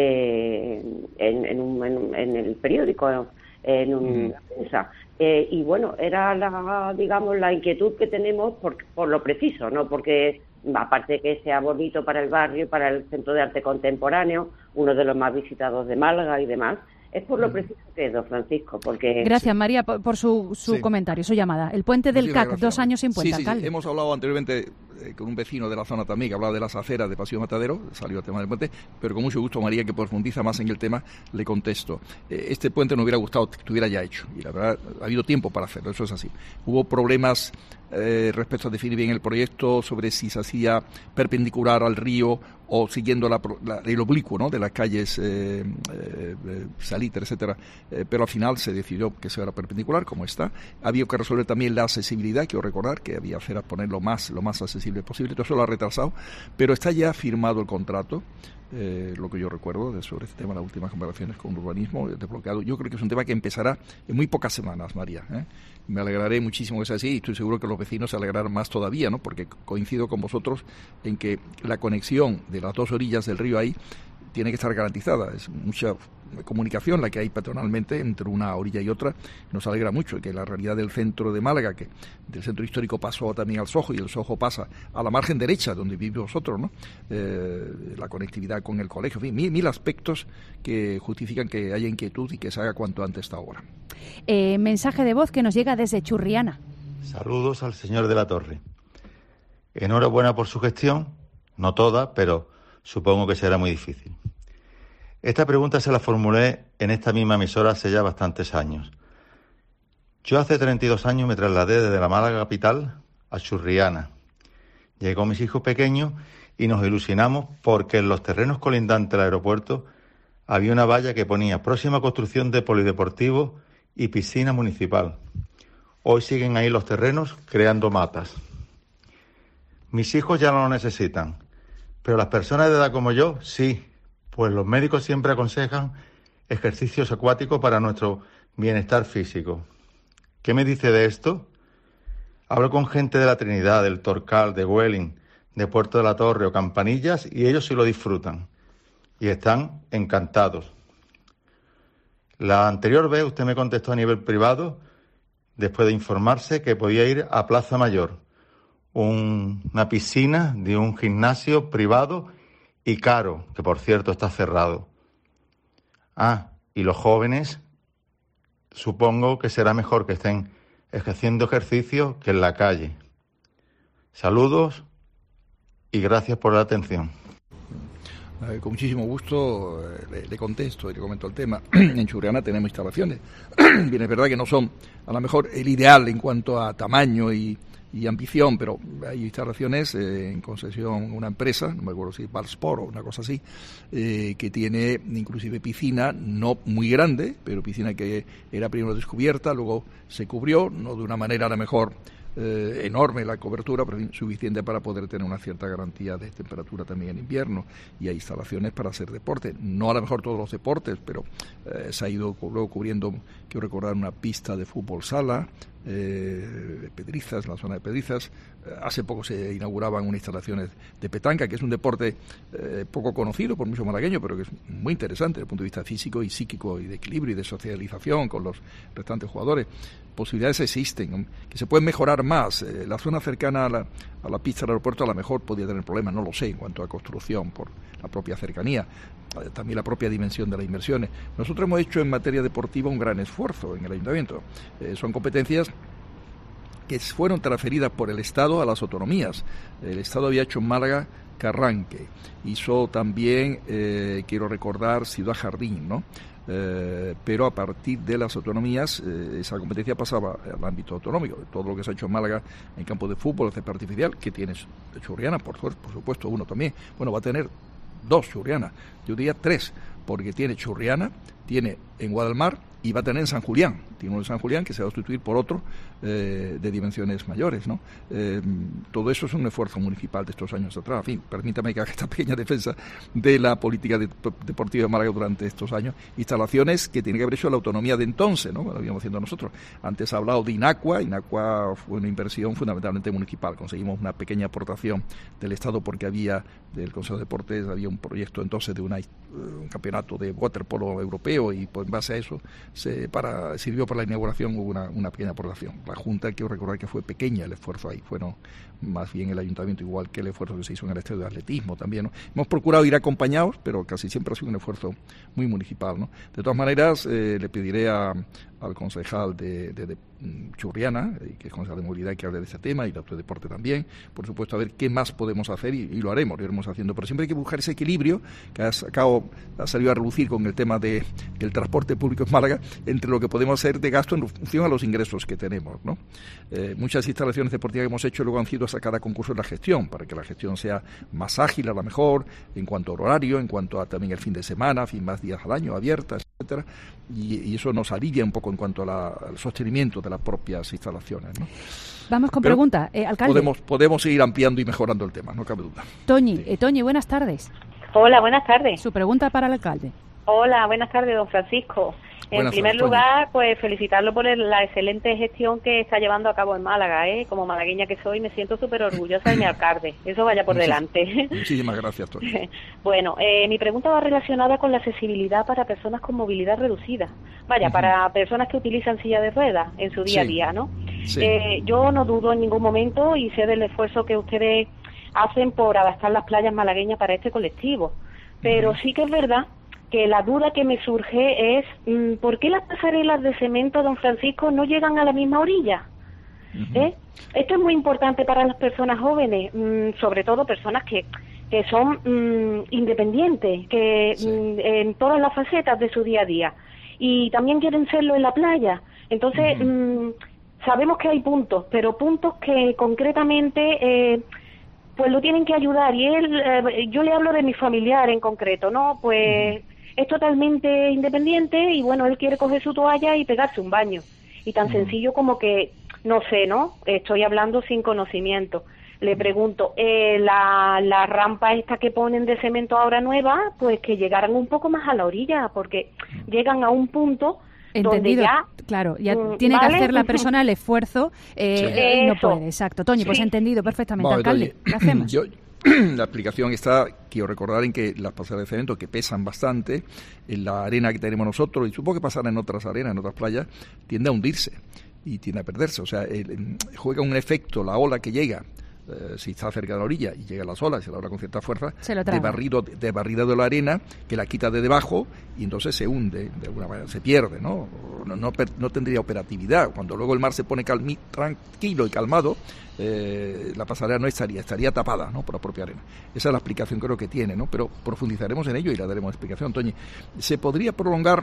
eh, en, en, un, en, en el periódico, en un, la prensa. Eh, y bueno, era la, digamos, la inquietud que tenemos por, por lo preciso, ¿no? Porque aparte de que sea bonito para el barrio, para el Centro de Arte Contemporáneo, uno de los más visitados de Málaga y demás, es por lo preciso que es, don Francisco, porque... Gracias, María, por, por su, su sí. comentario, su llamada. El puente del sí, C A C, gracias. Dos años sin puente, sí, sí, alcalde. Sí. Hemos hablado anteriormente eh, con un vecino de la zona también, que hablaba de las aceras de Pasillo Matadero, salió el tema del puente, pero con mucho gusto, María, que profundiza más en el tema, le contesto. Eh, este puente nos hubiera gustado que estuviera ya hecho, y la verdad, ha habido tiempo para hacerlo, eso es así. Hubo problemas eh, respecto a definir bien el proyecto, sobre si se hacía perpendicular al río o siguiendo la, la, el oblicuo, ¿no?, de las calles eh, eh, Salitre, etcétera, eh, pero al final se decidió que se era perpendicular, como está. Había que resolver también la accesibilidad, quiero recordar que había que hacer a poner lo más, lo más accesible posible, todo eso lo ha retrasado, pero está ya firmado el contrato. Eh, lo que yo recuerdo de sobre este tema, las últimas conversaciones con urbanismo desbloqueado. Yo creo que es un tema que empezará en muy pocas semanas, María, ¿eh? Me alegraré muchísimo que sea así, y estoy seguro que los vecinos se alegrarán más todavía, ¿no? Porque coincido con vosotros en que la conexión de las dos orillas del río ahí tiene que estar garantizada. Es mucha comunicación la que hay patronalmente entre una orilla y otra. Nos alegra mucho que la realidad del centro de Málaga, que del centro histórico pasó también al Sojo, y el Sojo pasa a la margen derecha, donde vivís vosotros, ¿no? Eh, la conectividad con el colegio, en fin, mil, mil aspectos que justifican que haya inquietud y que se haga cuanto antes esta obra. Eh, mensaje de voz que nos llega desde Churriana. Saludos al señor de la Torre. Enhorabuena por su gestión, no toda, pero supongo que será muy difícil. Esta pregunta se la formulé en esta misma emisora hace ya bastantes años. Yo hace treinta y dos años me trasladé desde la Málaga capital a Churriana. Llegué con mis hijos pequeños y nos ilusionamos porque en los terrenos colindantes al aeropuerto había una valla que ponía próxima construcción de polideportivo y piscina municipal. Hoy siguen ahí los terrenos creando matas. Mis hijos ya no lo necesitan, pero las personas de edad como yo, sí, pues los médicos siempre aconsejan ejercicios acuáticos para nuestro bienestar físico. ¿Qué me dice de esto? Hablo con gente de la Trinidad, del Torcal, de Welling, de Puerto de la Torre o Campanillas, y ellos sí lo disfrutan y están encantados. La anterior vez usted me contestó a nivel privado, después de informarse, que podía ir a Plaza Mayor, un, una piscina de un gimnasio privado y caro, que por cierto está cerrado. Ah, y los jóvenes, supongo que será mejor que estén haciendo ejercicio que en la calle. Saludos y gracias por la atención. Eh, con muchísimo gusto eh, le, le contesto y le comento el tema. En Churriana tenemos instalaciones. Bien, es verdad que no son a lo mejor el ideal en cuanto a tamaño y, y ambición, pero hay instalaciones eh, en concesión una empresa, no me acuerdo si Valsport o una cosa así, eh, que tiene inclusive piscina, no muy grande, pero piscina que era primero descubierta, luego se cubrió, no de una manera a lo mejor Eh, enorme la cobertura, pero suficiente para poder tener una cierta garantía de temperatura también en invierno, y hay instalaciones para hacer deporte, no a lo mejor todos los deportes, pero eh, se ha ido luego cubriendo, quiero recordar, una pista de fútbol sala, eh, Pedrizas, la zona de Pedrizas. Hace poco se inauguraban unas instalaciones de petanca, que es un deporte eh, poco conocido por muchos malagueños, pero que es muy interesante desde el punto de vista físico y psíquico y de equilibrio y de socialización con los restantes jugadores. Posibilidades existen, que se pueden mejorar más. Eh, la zona cercana a la, a la pista del aeropuerto a lo mejor podría tener problemas, no lo sé, en cuanto a construcción, por la propia cercanía, eh, también la propia dimensión de las inversiones. Nosotros hemos hecho en materia deportiva un gran esfuerzo en el Ayuntamiento. Eh, son competencias que fueron transferidas por el Estado a las autonomías. El Estado había hecho en Málaga Carranque, hizo también, eh, quiero recordar, Ciudad Jardín, ¿no? Eh, pero a partir de las autonomías eh, esa competencia pasaba al ámbito autonómico. Todo lo que se ha hecho en Málaga en campo de fútbol, el césped artificial, que tiene Churriana, por, por supuesto, uno también. Bueno, va a tener dos Churriana, yo diría tres, porque tiene Churriana, tiene en Guadalmar y va a tener en San Julián. Tiene uno en San Julián que se va a sustituir por otro eh, de dimensiones mayores, ¿no? Eh, todo eso es un esfuerzo municipal de estos años atrás. En fin, permítame que haga esta pequeña defensa de la política de, deportiva de Málaga durante estos años. Instalaciones que tiene que haber hecho la autonomía de entonces, ¿no? Lo íbamos haciendo nosotros. Antes ha hablado de Inacua. Inacua fue una inversión fundamentalmente municipal. Conseguimos una pequeña aportación del Estado porque había, del Consejo de Deportes, había un proyecto entonces de una, un campeonato de waterpolo europeo y pues en base a eso se para sirvió para la inauguración, hubo una, una pequeña aportación. La Junta, quiero recordar que fue pequeña el esfuerzo ahí, fueron más bien el Ayuntamiento, igual que el esfuerzo que se hizo en el estadio de atletismo también, ¿no? Hemos procurado ir acompañados, pero casi siempre ha sido un esfuerzo muy municipal, ¿no? De todas maneras, eh, le pediré a, al concejal de, de, de Churriana, eh, que es concejal de movilidad, que hable de este tema, y de deporte también, por supuesto, a ver qué más podemos hacer, y, y lo haremos, lo iremos haciendo, pero siempre hay que buscar ese equilibrio que ha, sacado, ha salido a relucir con el tema de, del transporte público en Málaga, entre lo que podemos hacer de gasto en función a los ingresos que tenemos, ¿no? Eh, muchas instalaciones deportivas que hemos hecho luego han sido sacadas a concurso de la gestión, para que la gestión sea más ágil, a lo mejor, en cuanto a horario, en cuanto a también el fin de semana, fin más días al año, abiertas, etcétera, y, y eso nos alivia un poco en cuanto a la, al sostenimiento de las propias instalaciones, ¿no? Vamos con Pero pregunta, eh, alcalde. Podemos, podemos seguir ampliando y mejorando el tema, no cabe duda. Toñi, Sí. eh, Toñi, buenas tardes. Hola, buenas tardes. Su pregunta para el alcalde. Hola, buenas tardes, don Francisco. En Buenas primer tardes, lugar, pues felicitarlo por el- la excelente gestión que está llevando a cabo en Málaga, ¿eh? Como malagueña que soy, me siento súper orgullosa de mi alcalde. Eso vaya por Muchis- delante. Muchísimas gracias, Tony. Bueno, eh, mi pregunta va relacionada con la accesibilidad para personas con movilidad reducida. Vaya, para personas que utilizan silla de ruedas en su día a Sí. día, ¿no? Sí. Eh, yo no dudo en ningún momento y sé del esfuerzo que ustedes hacen por adaptar las playas malagueñas para este colectivo. Pero sí que es verdad que la duda que me surge es mm, ¿por qué las pasarelas de cemento, don Francisco, no llegan a la misma orilla? ¿Eh? Esto es muy importante para las personas jóvenes, mm, sobre todo personas que, que son mm, independientes, que mm, en todas las facetas de su día a día, y también quieren serlo en la playa. Entonces, mm, sabemos que hay puntos, pero puntos que concretamente eh, pues lo tienen que ayudar, y él, eh, yo le hablo de mi familiar en concreto, ¿no? Pues es totalmente independiente y bueno, él quiere coger su toalla y pegarse un baño. Y tan sencillo como que, no sé, ¿no? Estoy hablando sin conocimiento. Le pregunto, eh, la, la rampa esta que ponen de cemento ahora nueva, pues que llegaran un poco más a la orilla, porque llegan a un punto donde Entendido, ya... claro, ya mm, tiene ¿vale? que hacer la persona el esfuerzo eh, Sí. y no Eso. puede, exacto. Toñi, pues Sí. entendido perfectamente, Vamos, alcalde. oye, ¿Qué hacemos? yo- la explicación está, quiero recordar, en que las pasarelas de cemento, que pesan bastante, en la arena que tenemos nosotros, y supongo que pasará en otras arenas, en otras playas, tiende a hundirse y tiende a perderse. O sea, el- el- juega un efecto la ola que llega, eh, si está cerca de la orilla y llega a las olas y se la ola con cierta fuerza, Se lo de, traga. barrido, de barrida de la arena, que la quita de debajo y entonces se hunde, de alguna manera, se pierde, ¿no? No, no, per- no tendría operatividad. Cuando luego el mar se pone calmi- tranquilo y calmado, eh, la pasarela no estaría, estaría tapada, ¿no?, por la propia arena. Esa es la explicación creo que tiene, ¿no? Pero profundizaremos en ello y le daremos explicación, Toñi. ¿Se podría prolongar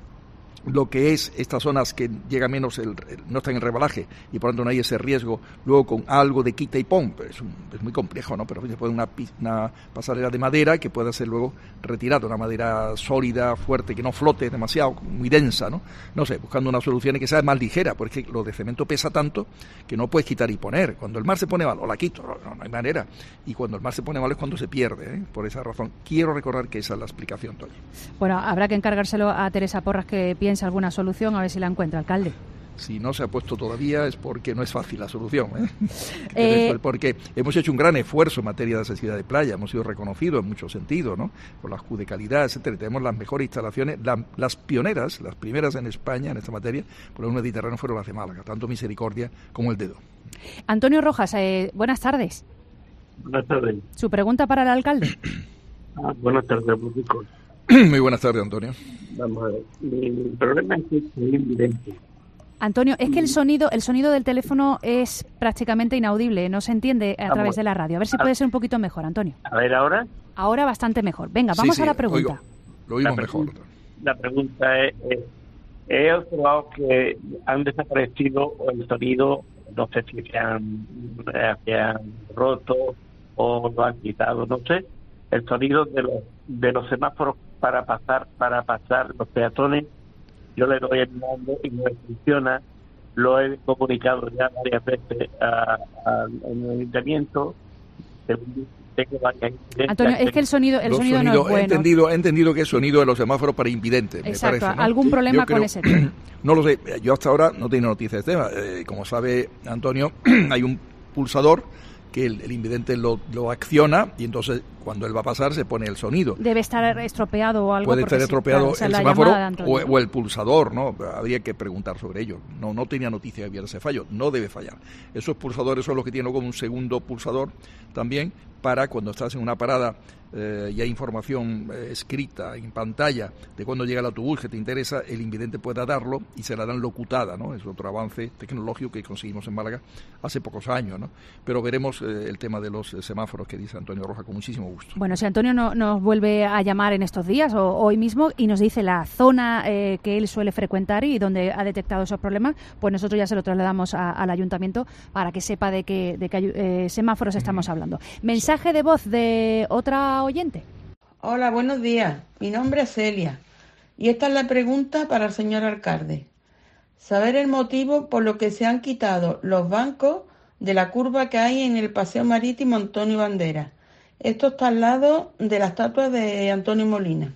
lo que es estas zonas que llega menos, el, el- no están en rebalaje y por lo tanto no hay ese riesgo, luego con algo de quita y pon? Es, un- es muy complejo, ¿no? Pero se puede una, pi- una pasarela de madera que pueda ser luego retirada, una madera sólida, fuerte, que no flote demasiado, muy densa, ¿no? No sé, buscando una solución que sea más ligera, porque lo de cemento pesa tanto que no puedes quitar y poner. Cuando el mar se pone mal, o la quito, no, no hay manera. Y cuando el mar se pone mal es cuando se pierde, ¿eh? Por esa razón. Quiero recordar que esa es la explicación, Toñi. Bueno, habrá que encargárselo a Teresa Porras, que piense alguna solución, a ver si la encuentra, alcalde. Si no se ha puesto todavía es porque no es fácil la solución, ¿eh? Eh... porque hemos hecho un gran esfuerzo en materia de accesibilidad de playa, hemos sido reconocidos en muchos sentidos, ¿no? Por la Q de calidad, etcétera. Tenemos las mejores instalaciones, la, las pioneras, las primeras en España en esta materia, por el Mediterráneo fueron las de Málaga, tanto Misericordia como el Dedo. Antonio Rojas, eh, buenas tardes. Buenas tardes. ¿Su pregunta para el alcalde? Ah, buenas tardes, público. Muy buenas tardes, Antonio. Vamos a ver. Mi problema es que es invidente. Antonio, es que el sonido el sonido del teléfono es prácticamente inaudible, no se entiende a través de la radio. A ver si puede ser un poquito mejor, Antonio. A ver, ¿ahora? Ahora bastante mejor. Venga, vamos sí, sí, a la pregunta. Oigo, lo oímos la mejor. La pregunta es, es, he observado que han desaparecido el sonido, no sé si se han, se han roto o lo han quitado, no sé, el sonido de los de los semáforos para pasar para pasar los peatones. Yo le doy el mando y no funciona. Lo he comunicado ya varias veces al ayuntamiento. Tengo varias Antonio, es que el sonido el sonido, sonido no es bueno. He entendido, he entendido que es sonido de los semáforos para invidentes, Exacto, me parece, ¿no? algún problema Yo creo, con ese tema. No lo sé, yo hasta ahora no tengo noticias de este tema. Eh, como sabe Antonio, hay un pulsador que el, el invidente lo, lo acciona y entonces cuando él va a pasar se pone el sonido. Debe estar estropeado o algo. Puede estar estropeado sí, el claro, semáforo o, o el pulsador, ¿no? Habría que preguntar sobre ello. No no tenía noticia de que hubiera ese fallo. No debe fallar. Esos pulsadores son los que tienen como un segundo pulsador también para cuando estás en una parada eh, y hay información eh, escrita en pantalla de cuando llega el autobús que te interesa, el invidente pueda darlo y se la dan locutada, ¿no? Es otro avance tecnológico que conseguimos en Málaga hace pocos años, ¿no? Pero veremos eh, el tema de los eh, semáforos que dice Antonio Rojas con muchísimo gusto. Bueno, si Antonio no, nos vuelve a llamar en estos días o hoy mismo y nos dice la zona eh, que él suele frecuentar y donde ha detectado esos problemas, pues nosotros ya se lo trasladamos a, al ayuntamiento para que sepa de qué de qué eh, semáforos estamos hablando. Mensaje de voz de otra oyente. Hola, buenos días. Mi nombre es Celia y esta es la pregunta para el señor alcalde. Saber el motivo por lo que se han quitado los bancos de la curva que hay en el Paseo Marítimo Antonio Banderas. Esto está al lado de la estatua de Antonio Molina.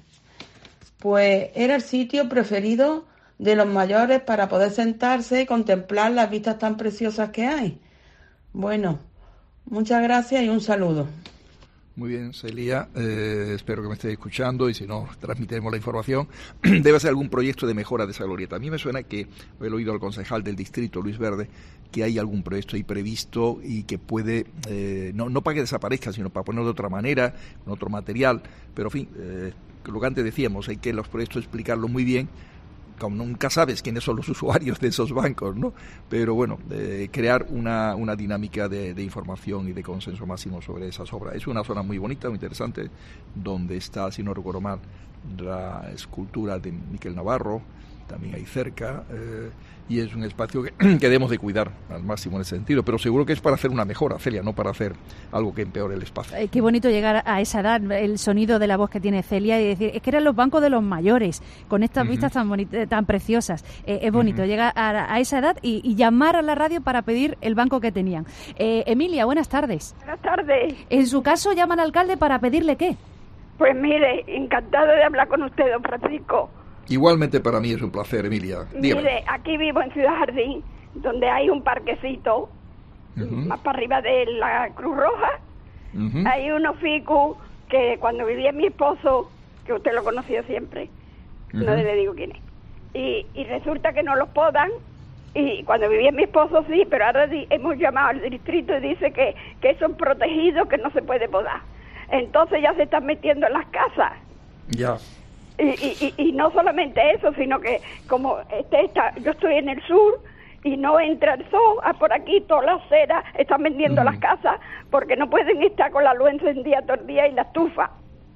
Pues era el sitio preferido de los mayores para poder sentarse y contemplar las vistas tan preciosas que hay. Bueno, muchas gracias y un saludo. Muy bien, Celia, eh, espero que me esté escuchando y si no, transmitiremos la información. Debe ser algún proyecto de mejora de esa glorieta. A mí me suena que, he oído al concejal del distrito, Luis Verde, que hay algún proyecto ahí previsto y que puede, eh, no, no para que desaparezca, sino para ponerlo de otra manera, con otro material, pero en fin, eh, lo que antes decíamos, hay que los proyectos explicarlo muy bien, como nunca sabes quiénes son los usuarios de esos bancos, ¿no? Pero bueno, eh, crear una, una dinámica de, de información y de consenso máximo sobre esas obras. Es una zona muy bonita, muy interesante, donde está, si no recuerdo mal, la escultura de Miquel Navarro, también hay cerca, eh, y es un espacio que, que debemos de cuidar al máximo en ese sentido, pero seguro que es para hacer una mejora, Celia, no para hacer algo que empeore el espacio. Eh, qué bonito llegar a esa edad, el sonido de la voz que tiene Celia y decir, es que eran los bancos de los mayores, con estas uh-huh. vistas tan bonitas, tan preciosas. Eh, es bonito uh-huh. llegar a, a esa edad y, y llamar a la radio para pedir el banco que tenían. Eh, Emilia, buenas tardes. Buenas tardes. En su caso, llama al alcalde para pedirle qué. Pues mire, encantado de hablar con usted, don Francisco. Igualmente para mí es un placer, Emilia. Dígame. Mire, aquí vivo en Ciudad Jardín, donde hay un parquecito, uh-huh. más para arriba de la Cruz Roja. Uh-huh. Hay unos ficus que cuando vivía mi esposo, que usted lo conocía siempre, uh-huh. no le digo quién es, y, y resulta que no los podan, y cuando vivía mi esposo sí, pero ahora di, hemos llamado al distrito y dice que, que son protegidos, que no se puede podar. Entonces ya se están metiendo en las casas. Ya. Y, y, y no solamente eso, sino que como este está, yo estoy en el sur y no entra el sol, a por aquí todas las aceras están vendiendo uh-huh. las casas porque no pueden estar con la luz encendida todo el día y la estufa.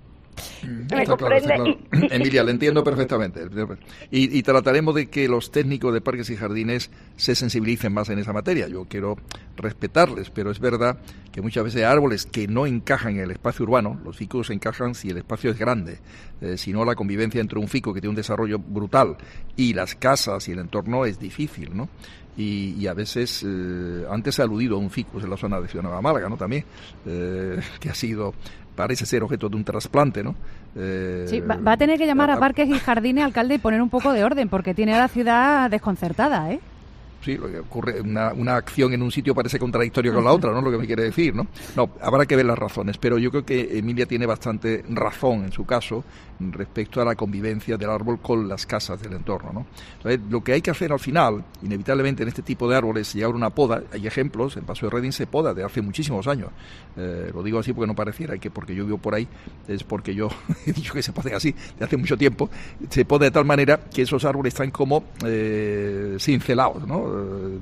¿Me está claro, está claro. Y, y, Emilia, le entiendo perfectamente. Y, y trataremos de que los técnicos de parques y jardines se sensibilicen más en esa materia. Yo quiero respetarles, pero es verdad que muchas veces hay árboles que no encajan en el espacio urbano. Los ficus encajan si el espacio es grande. Eh, si no, la convivencia entre un fico que tiene un desarrollo brutal y las casas y el entorno es difícil, ¿no? Y, y a veces, eh, antes se ha aludido a un ficus en la zona de Ciudad Nueva Málaga, ¿no? También, eh, que ha sido... parece ser objeto de un trasplante, ¿no? Eh, sí, va, va a tener que llamar a Parques y Jardines, alcalde, y poner un poco de orden, porque tiene a la ciudad desconcertada, ¿eh? Sí, lo que ocurre, una, una acción en un sitio parece contradictoria con la otra, ¿no? Lo que me quiere decir, ¿no? No, habrá que ver las razones, pero yo creo que Emilia tiene bastante razón en su caso respecto a la convivencia del árbol con las casas del entorno, ¿no? Entonces, lo que hay que hacer al final, inevitablemente en este tipo de árboles, es llevar una poda. Hay ejemplos, en Paso de Redín se poda de hace muchísimos años. Eh, lo digo así porque no pareciera que porque yo vivo por ahí, es porque yo he dicho que se poden así de hace mucho tiempo. Se poda de tal manera que esos árboles están como eh, cincelados, ¿no?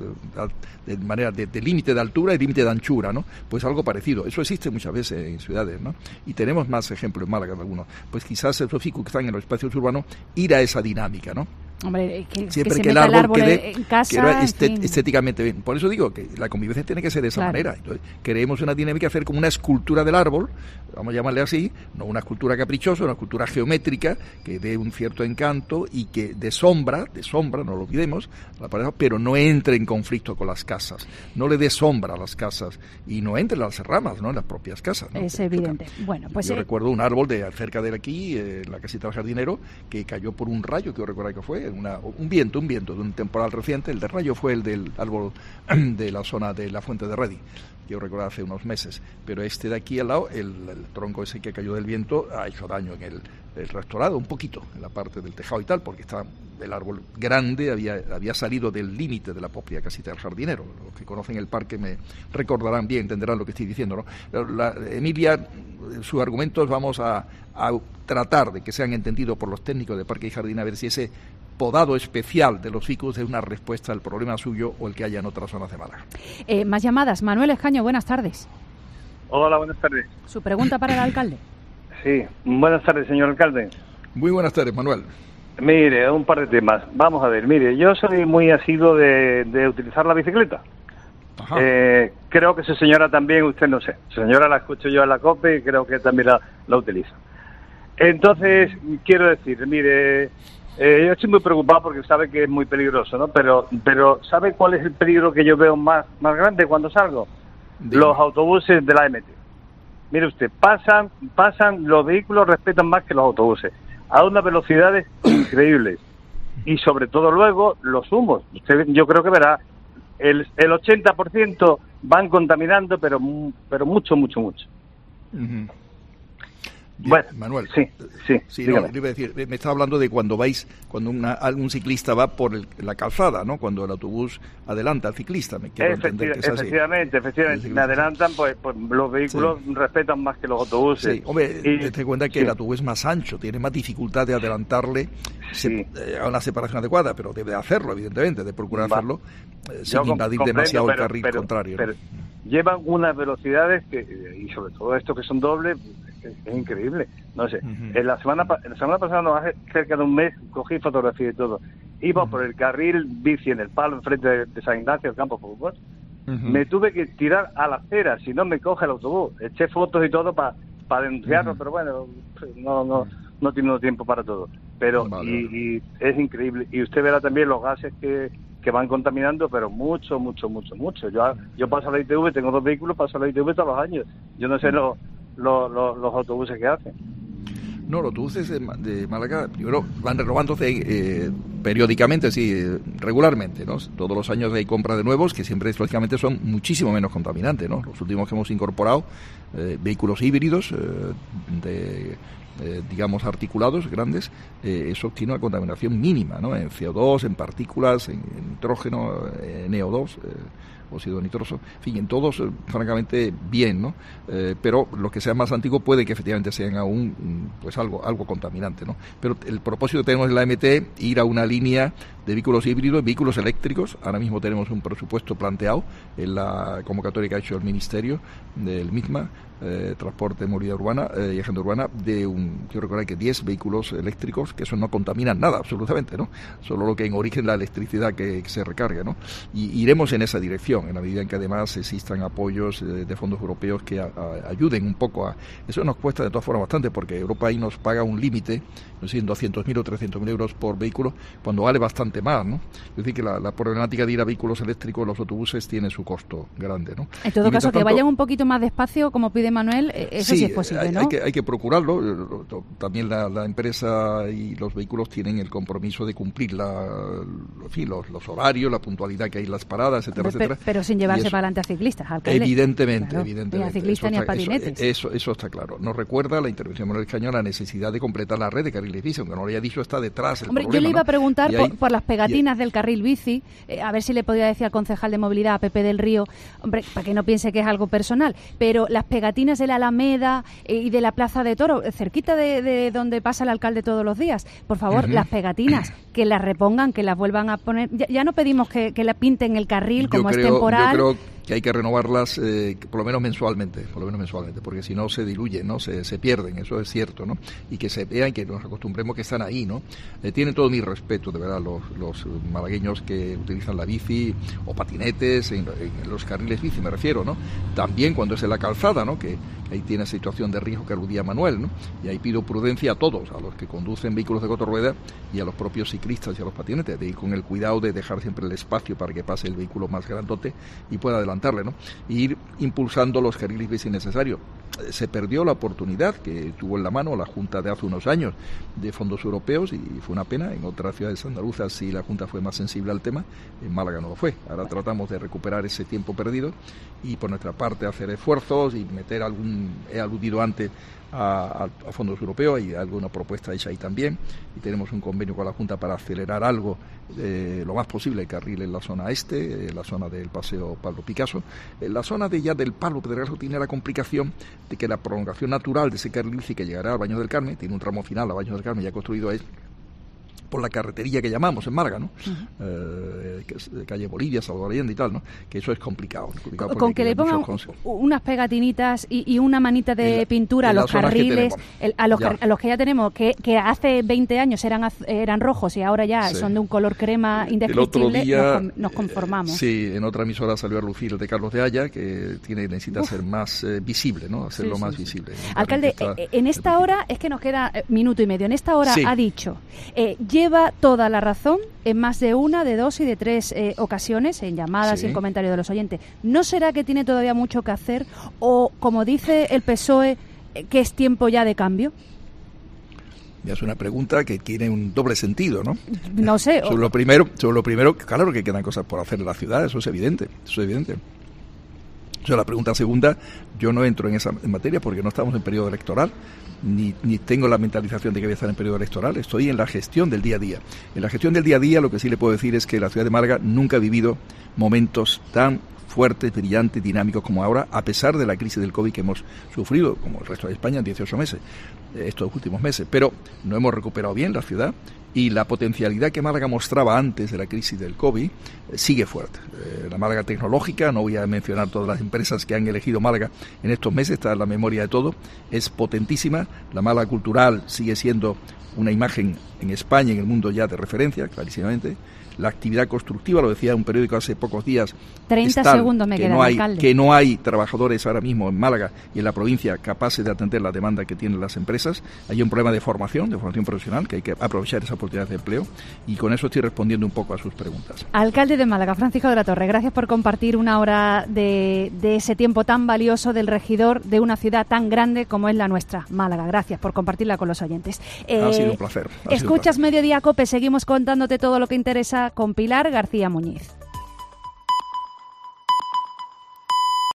De manera de, de límite de altura y límite de anchura, ¿no? Pues algo parecido. Eso existe muchas veces en ciudades, ¿no? Y tenemos más ejemplos en Málaga de algunos. Pues quizás esos ficus que están en los espacios urbanos, ir a esa dinámica, ¿no? Hombre, que, siempre que, que el árbol, árbol quede, en casa, quede estet, en fin. estéticamente bien. Por eso digo que la convivencia tiene que ser de esa claro. manera. Entonces, queremos una dinámica, hacer como una escultura del árbol, vamos a llamarle así, no una escultura caprichosa, una escultura geométrica que dé un cierto encanto y que de sombra, de sombra, no lo olvidemos, la pareja, pero no entre en conflicto con las casas, no le dé sombra a las casas y no entre en las ramas, ¿no? En las propias casas, ¿no? Es evidente. Bueno, pues yo eh... recuerdo un árbol de cerca de aquí, eh, en la casita del jardinero, que cayó por un rayo, que yo recuerdo que fue una, un viento, un viento de un temporal reciente. El de rayo fue el del árbol de la zona de la Fuente de Redín, yo recuerdo hace unos meses, pero este de aquí al lado, el, el tronco ese que cayó del viento ha hecho daño en el, el restaurado, un poquito, en la parte del tejado y tal, porque está el árbol grande, había, había salido del límite de la propia casita del jardinero. Los que conocen el parque me recordarán bien, entenderán lo que estoy diciendo, ¿no? La, Emilia, sus argumentos vamos a, a tratar de que sean entendidos por los técnicos de Parque y Jardín, a ver si ese podado especial de los ficus es una respuesta al problema suyo o el que haya en otras zonas de Málaga. Eh, más llamadas. Manuel Escaño, buenas tardes. Hola, buenas tardes. ¿Su pregunta para el alcalde? Sí, buenas tardes, señor alcalde. Muy buenas tardes, Manuel. Mire, un par de temas. Vamos a ver, mire, yo soy muy asiduo de, de utilizar la bicicleta. Eh, creo que su señora también, usted no sé. Su señora la escucho yo en la COPE y creo que también la, la utiliza. Entonces, quiero decir, mire... Eh, yo estoy muy preocupado porque sabe que es muy peligroso, ¿no? Pero, pero ¿sabe cuál es el peligro que yo veo más, más grande cuando salgo? Dime. Los autobuses de la M T. Mire usted, pasan, pasan, los vehículos respetan más que los autobuses, a unas velocidades increíbles. Y sobre todo luego, los humos. Usted, yo creo que verá, el, el ochenta por ciento van contaminando, pero, pero mucho, mucho, mucho. Uh-huh. Bien, bueno, Manuel, sí, sí, sí no, le iba a decir, me estaba hablando de cuando vais, cuando una, algún ciclista va por el, la calzada, ¿no? Cuando el autobús adelanta al ciclista, me quiero Efecti- entender que es así. Efectivamente, efectivamente, si me adelantan, pues, pues los vehículos sí. respetan más que los autobuses. Sí, hombre, y, te cuenta que sí. el autobús es más ancho, tiene más dificultad de adelantarle sí. se, eh, a una separación adecuada, pero debe hacerlo, evidentemente, de procurar va. hacerlo eh, sin Yo invadir demasiado pero, el carril pero, contrario. Pero, ¿no? Llevan unas velocidades que, y sobre todo estos que son dobles, es, es increíble. No sé, uh-huh. en la semana en la semana pasada, no, hace cerca de un mes, cogí fotografía y todo. Iba uh-huh. por el carril bici en el palo enfrente de, de San Ignacio, el campo de fútbol. Uh-huh. Me tuve que tirar a la acera, si no me coge el autobús. Eché fotos y todo para pa denunciarlo, uh-huh. pero bueno, no no no tengo tiempo para todo. Pero vale. y, y es increíble. Y usted verá también los gases que que van contaminando, pero mucho, mucho, mucho, mucho. Yo yo paso a la I T V, tengo dos vehículos, paso a la I T V todos los años. Yo no sé los los, los, los autobuses que hacen. No, los autobuses de, de Málaga, primero, van renovándose eh, periódicamente, sí, eh, regularmente, ¿no? Todos los años hay compra de nuevos, que siempre, lógicamente, son muchísimo menos contaminantes, ¿no? Los últimos que hemos incorporado, eh, vehículos híbridos, eh, de... Eh, digamos articulados, grandes, eh, eso tiene una contaminación mínima, ¿no? En C O dos, en partículas, en, en nitrógeno, en N O dos, eh, óxido nitroso, en fin, en todos, eh, francamente, bien, ¿no? Eh, pero los que sean más antiguos puede que efectivamente sean aún, pues, algo algo contaminante, ¿no? Pero el propósito que tenemos en la M T, ir a una línea de vehículos híbridos, vehículos eléctricos. Ahora mismo tenemos un presupuesto planteado en la convocatoria que ha hecho el Ministerio del MITMA, Eh, transporte, movilidad urbana eh, y agenda urbana, de un, quiero recordar que diez vehículos eléctricos, que eso no contaminan nada, absolutamente, ¿no? Solo lo que en origen la electricidad que, que se recarga, ¿no? Y iremos en esa dirección. solución, en la medida en que además existan apoyos eh, de fondos europeos que a, a, ayuden un poco a... Eso nos cuesta de todas formas bastante, porque Europa ahí nos paga un límite, no sé, en doscientos mil o trescientos mil euros por vehículo, cuando vale bastante más, ¿no? Es decir, que la, la problemática de ir a vehículos eléctricos en los autobuses tiene su costo grande, ¿no? En todo caso, tanto, que vayan un poquito más despacio, como pide Manuel, eso sí, sí es posible, hay, ¿no? Hay que, hay que procurarlo. También la, la empresa y los vehículos tienen el compromiso de cumplir la, en fin, los, los horarios, la puntualidad que hay en las paradas, etcétera, pero, etcétera. Pero sin llevarse eso, para adelante a ciclistas, alcalde. Evidentemente, claro, evidentemente. Ni a ciclistas ni a patinetes. Eso, eso, eso está claro. Nos recuerda la intervención de Manuel Cañón la necesidad de completar la red de carriles bici, aunque no lo haya dicho, está detrás el Hombre, problema, yo le iba ¿no? a preguntar por, hay, por las pegatinas y, del carril bici, eh, a ver si le podía decir al concejal de movilidad, a Pepe del Río, hombre, para que no piense que es algo personal, pero las pegatinas de la Alameda eh, y de la Plaza de Toro, cerquita de, de donde pasa el alcalde todos los días, por favor, uh-huh. las pegatinas, que las repongan, que las vuelvan a poner. Ya, ya no pedimos que, que la pinten el carril yo como creo, es temporal. Yo creo que hay que renovarlas eh, por lo menos mensualmente, por lo menos mensualmente, porque si no se diluyen, ¿no? Se, se pierden, eso es cierto, ¿no? Y que se vean, que nos acostumbremos que están ahí, ¿no? Eh, tienen todo mi respeto, de verdad, los, los malagueños que utilizan la bici o patinetes en, en los carriles bici, me refiero, ¿no? También cuando es en la calzada, ¿no? Que, que ahí tiene situación de riesgo que aludía Manuel, ¿no? Y ahí pido prudencia a todos, a los que conducen vehículos de cuatro ruedas y a los propios ciclistas y a los patinetes, de ir con el cuidado de dejar siempre el espacio para que pase el vehículo más grandote y pueda adelantar, ¿no? Y ir impulsando los carriles bici necesarios. Se perdió la oportunidad que tuvo en la mano la Junta de hace unos años de fondos europeos y fue una pena. En otras ciudades andaluzas sí la Junta fue más sensible al tema, en Málaga no lo fue. Ahora tratamos de recuperar ese tiempo perdido y por nuestra parte hacer esfuerzos y meter algún, he aludido antes A, a, a fondos europeos, hay alguna propuesta hecha ahí también y tenemos un convenio con la Junta para acelerar algo eh, lo más posible el carril en la zona este, en la zona del Paseo Pablo Picasso. En la zona de ya del Pablo Pedregoso tiene la complicación de que la prolongación natural de ese carril bici que llegará al Baño del Carmen, tiene un tramo final al Baño del Carmen ya construido ahí por la carreterilla que llamamos en Málaga, ¿no? Uh-huh. Eh, que es de calle Bolivia, Salvador Allende y tal, ¿no? Que eso es complicado. complicado con que le pongan unas pegatinitas y, y una manita de la, pintura a los carriles, el, a, los car, a los que ya tenemos, que, que hace veinte años eran eran rojos y ahora ya sí. son de un color crema indescriptible, día, nos, nos conformamos. Eh, sí, en otra emisora salió a lucir el de Carlos de Haya, que tiene necesita Uf. ser más eh, visible, ¿no? Hacerlo sí, más sí, visible. Sí. Alcalde, está, en esta hora, es que nos queda minuto y medio, en esta hora sí. ha dicho... Eh, lleva toda la razón en más de una, de dos y de tres eh, ocasiones, en llamadas sí. y en comentarios de los oyentes. ¿No será que tiene todavía mucho que hacer o, como dice el P S O E, que es tiempo ya de cambio? Es una pregunta que tiene un doble sentido, ¿no? No sé. Sobre lo primero, sobre lo primero, claro que quedan cosas por hacer en la ciudad, eso es evidente, eso es evidente. Sobre la pregunta segunda, yo no entro en esa en materia porque no estamos en periodo electoral. Ni, ni tengo la mentalización de que voy a estar en periodo electoral, estoy en la gestión del día a día. En la gestión del día a día lo que sí le puedo decir es que la ciudad de Málaga nunca ha vivido momentos tan fuertes, brillantes, dinámicos como ahora, a pesar de la crisis del COVID que hemos sufrido, como el resto de España, en dieciocho meses, estos últimos meses. Pero no hemos recuperado bien la ciudad y la potencialidad que Málaga mostraba antes de la crisis del COVID eh, sigue fuerte. Eh, la Málaga tecnológica, no voy a mencionar todas las empresas que han elegido Málaga en estos meses, está en la memoria de todo, es potentísima. La Málaga cultural sigue siendo una imagen en España y en el mundo ya de referencia, clarísimamente. La actividad constructiva, lo decía un periódico hace pocos días, treinta tal, segundos me que quedan, no hay, alcalde. que no hay trabajadores ahora mismo en Málaga y en la provincia capaces de atender la demanda que tienen las empresas. Hay un problema de formación, de formación profesional, que hay que aprovechar esa oportunidad de empleo y con eso estoy respondiendo un poco a sus preguntas. Alcalde de Málaga, Francisco de la Torre, gracias por compartir una hora de, de ese tiempo tan valioso del regidor de una ciudad tan grande como es la nuestra, Málaga. Gracias por compartirla con los oyentes. Eh, ha sido un placer. Escuchas Mediodía Cope, seguimos contándote todo lo que interesa con Pilar García Muñiz.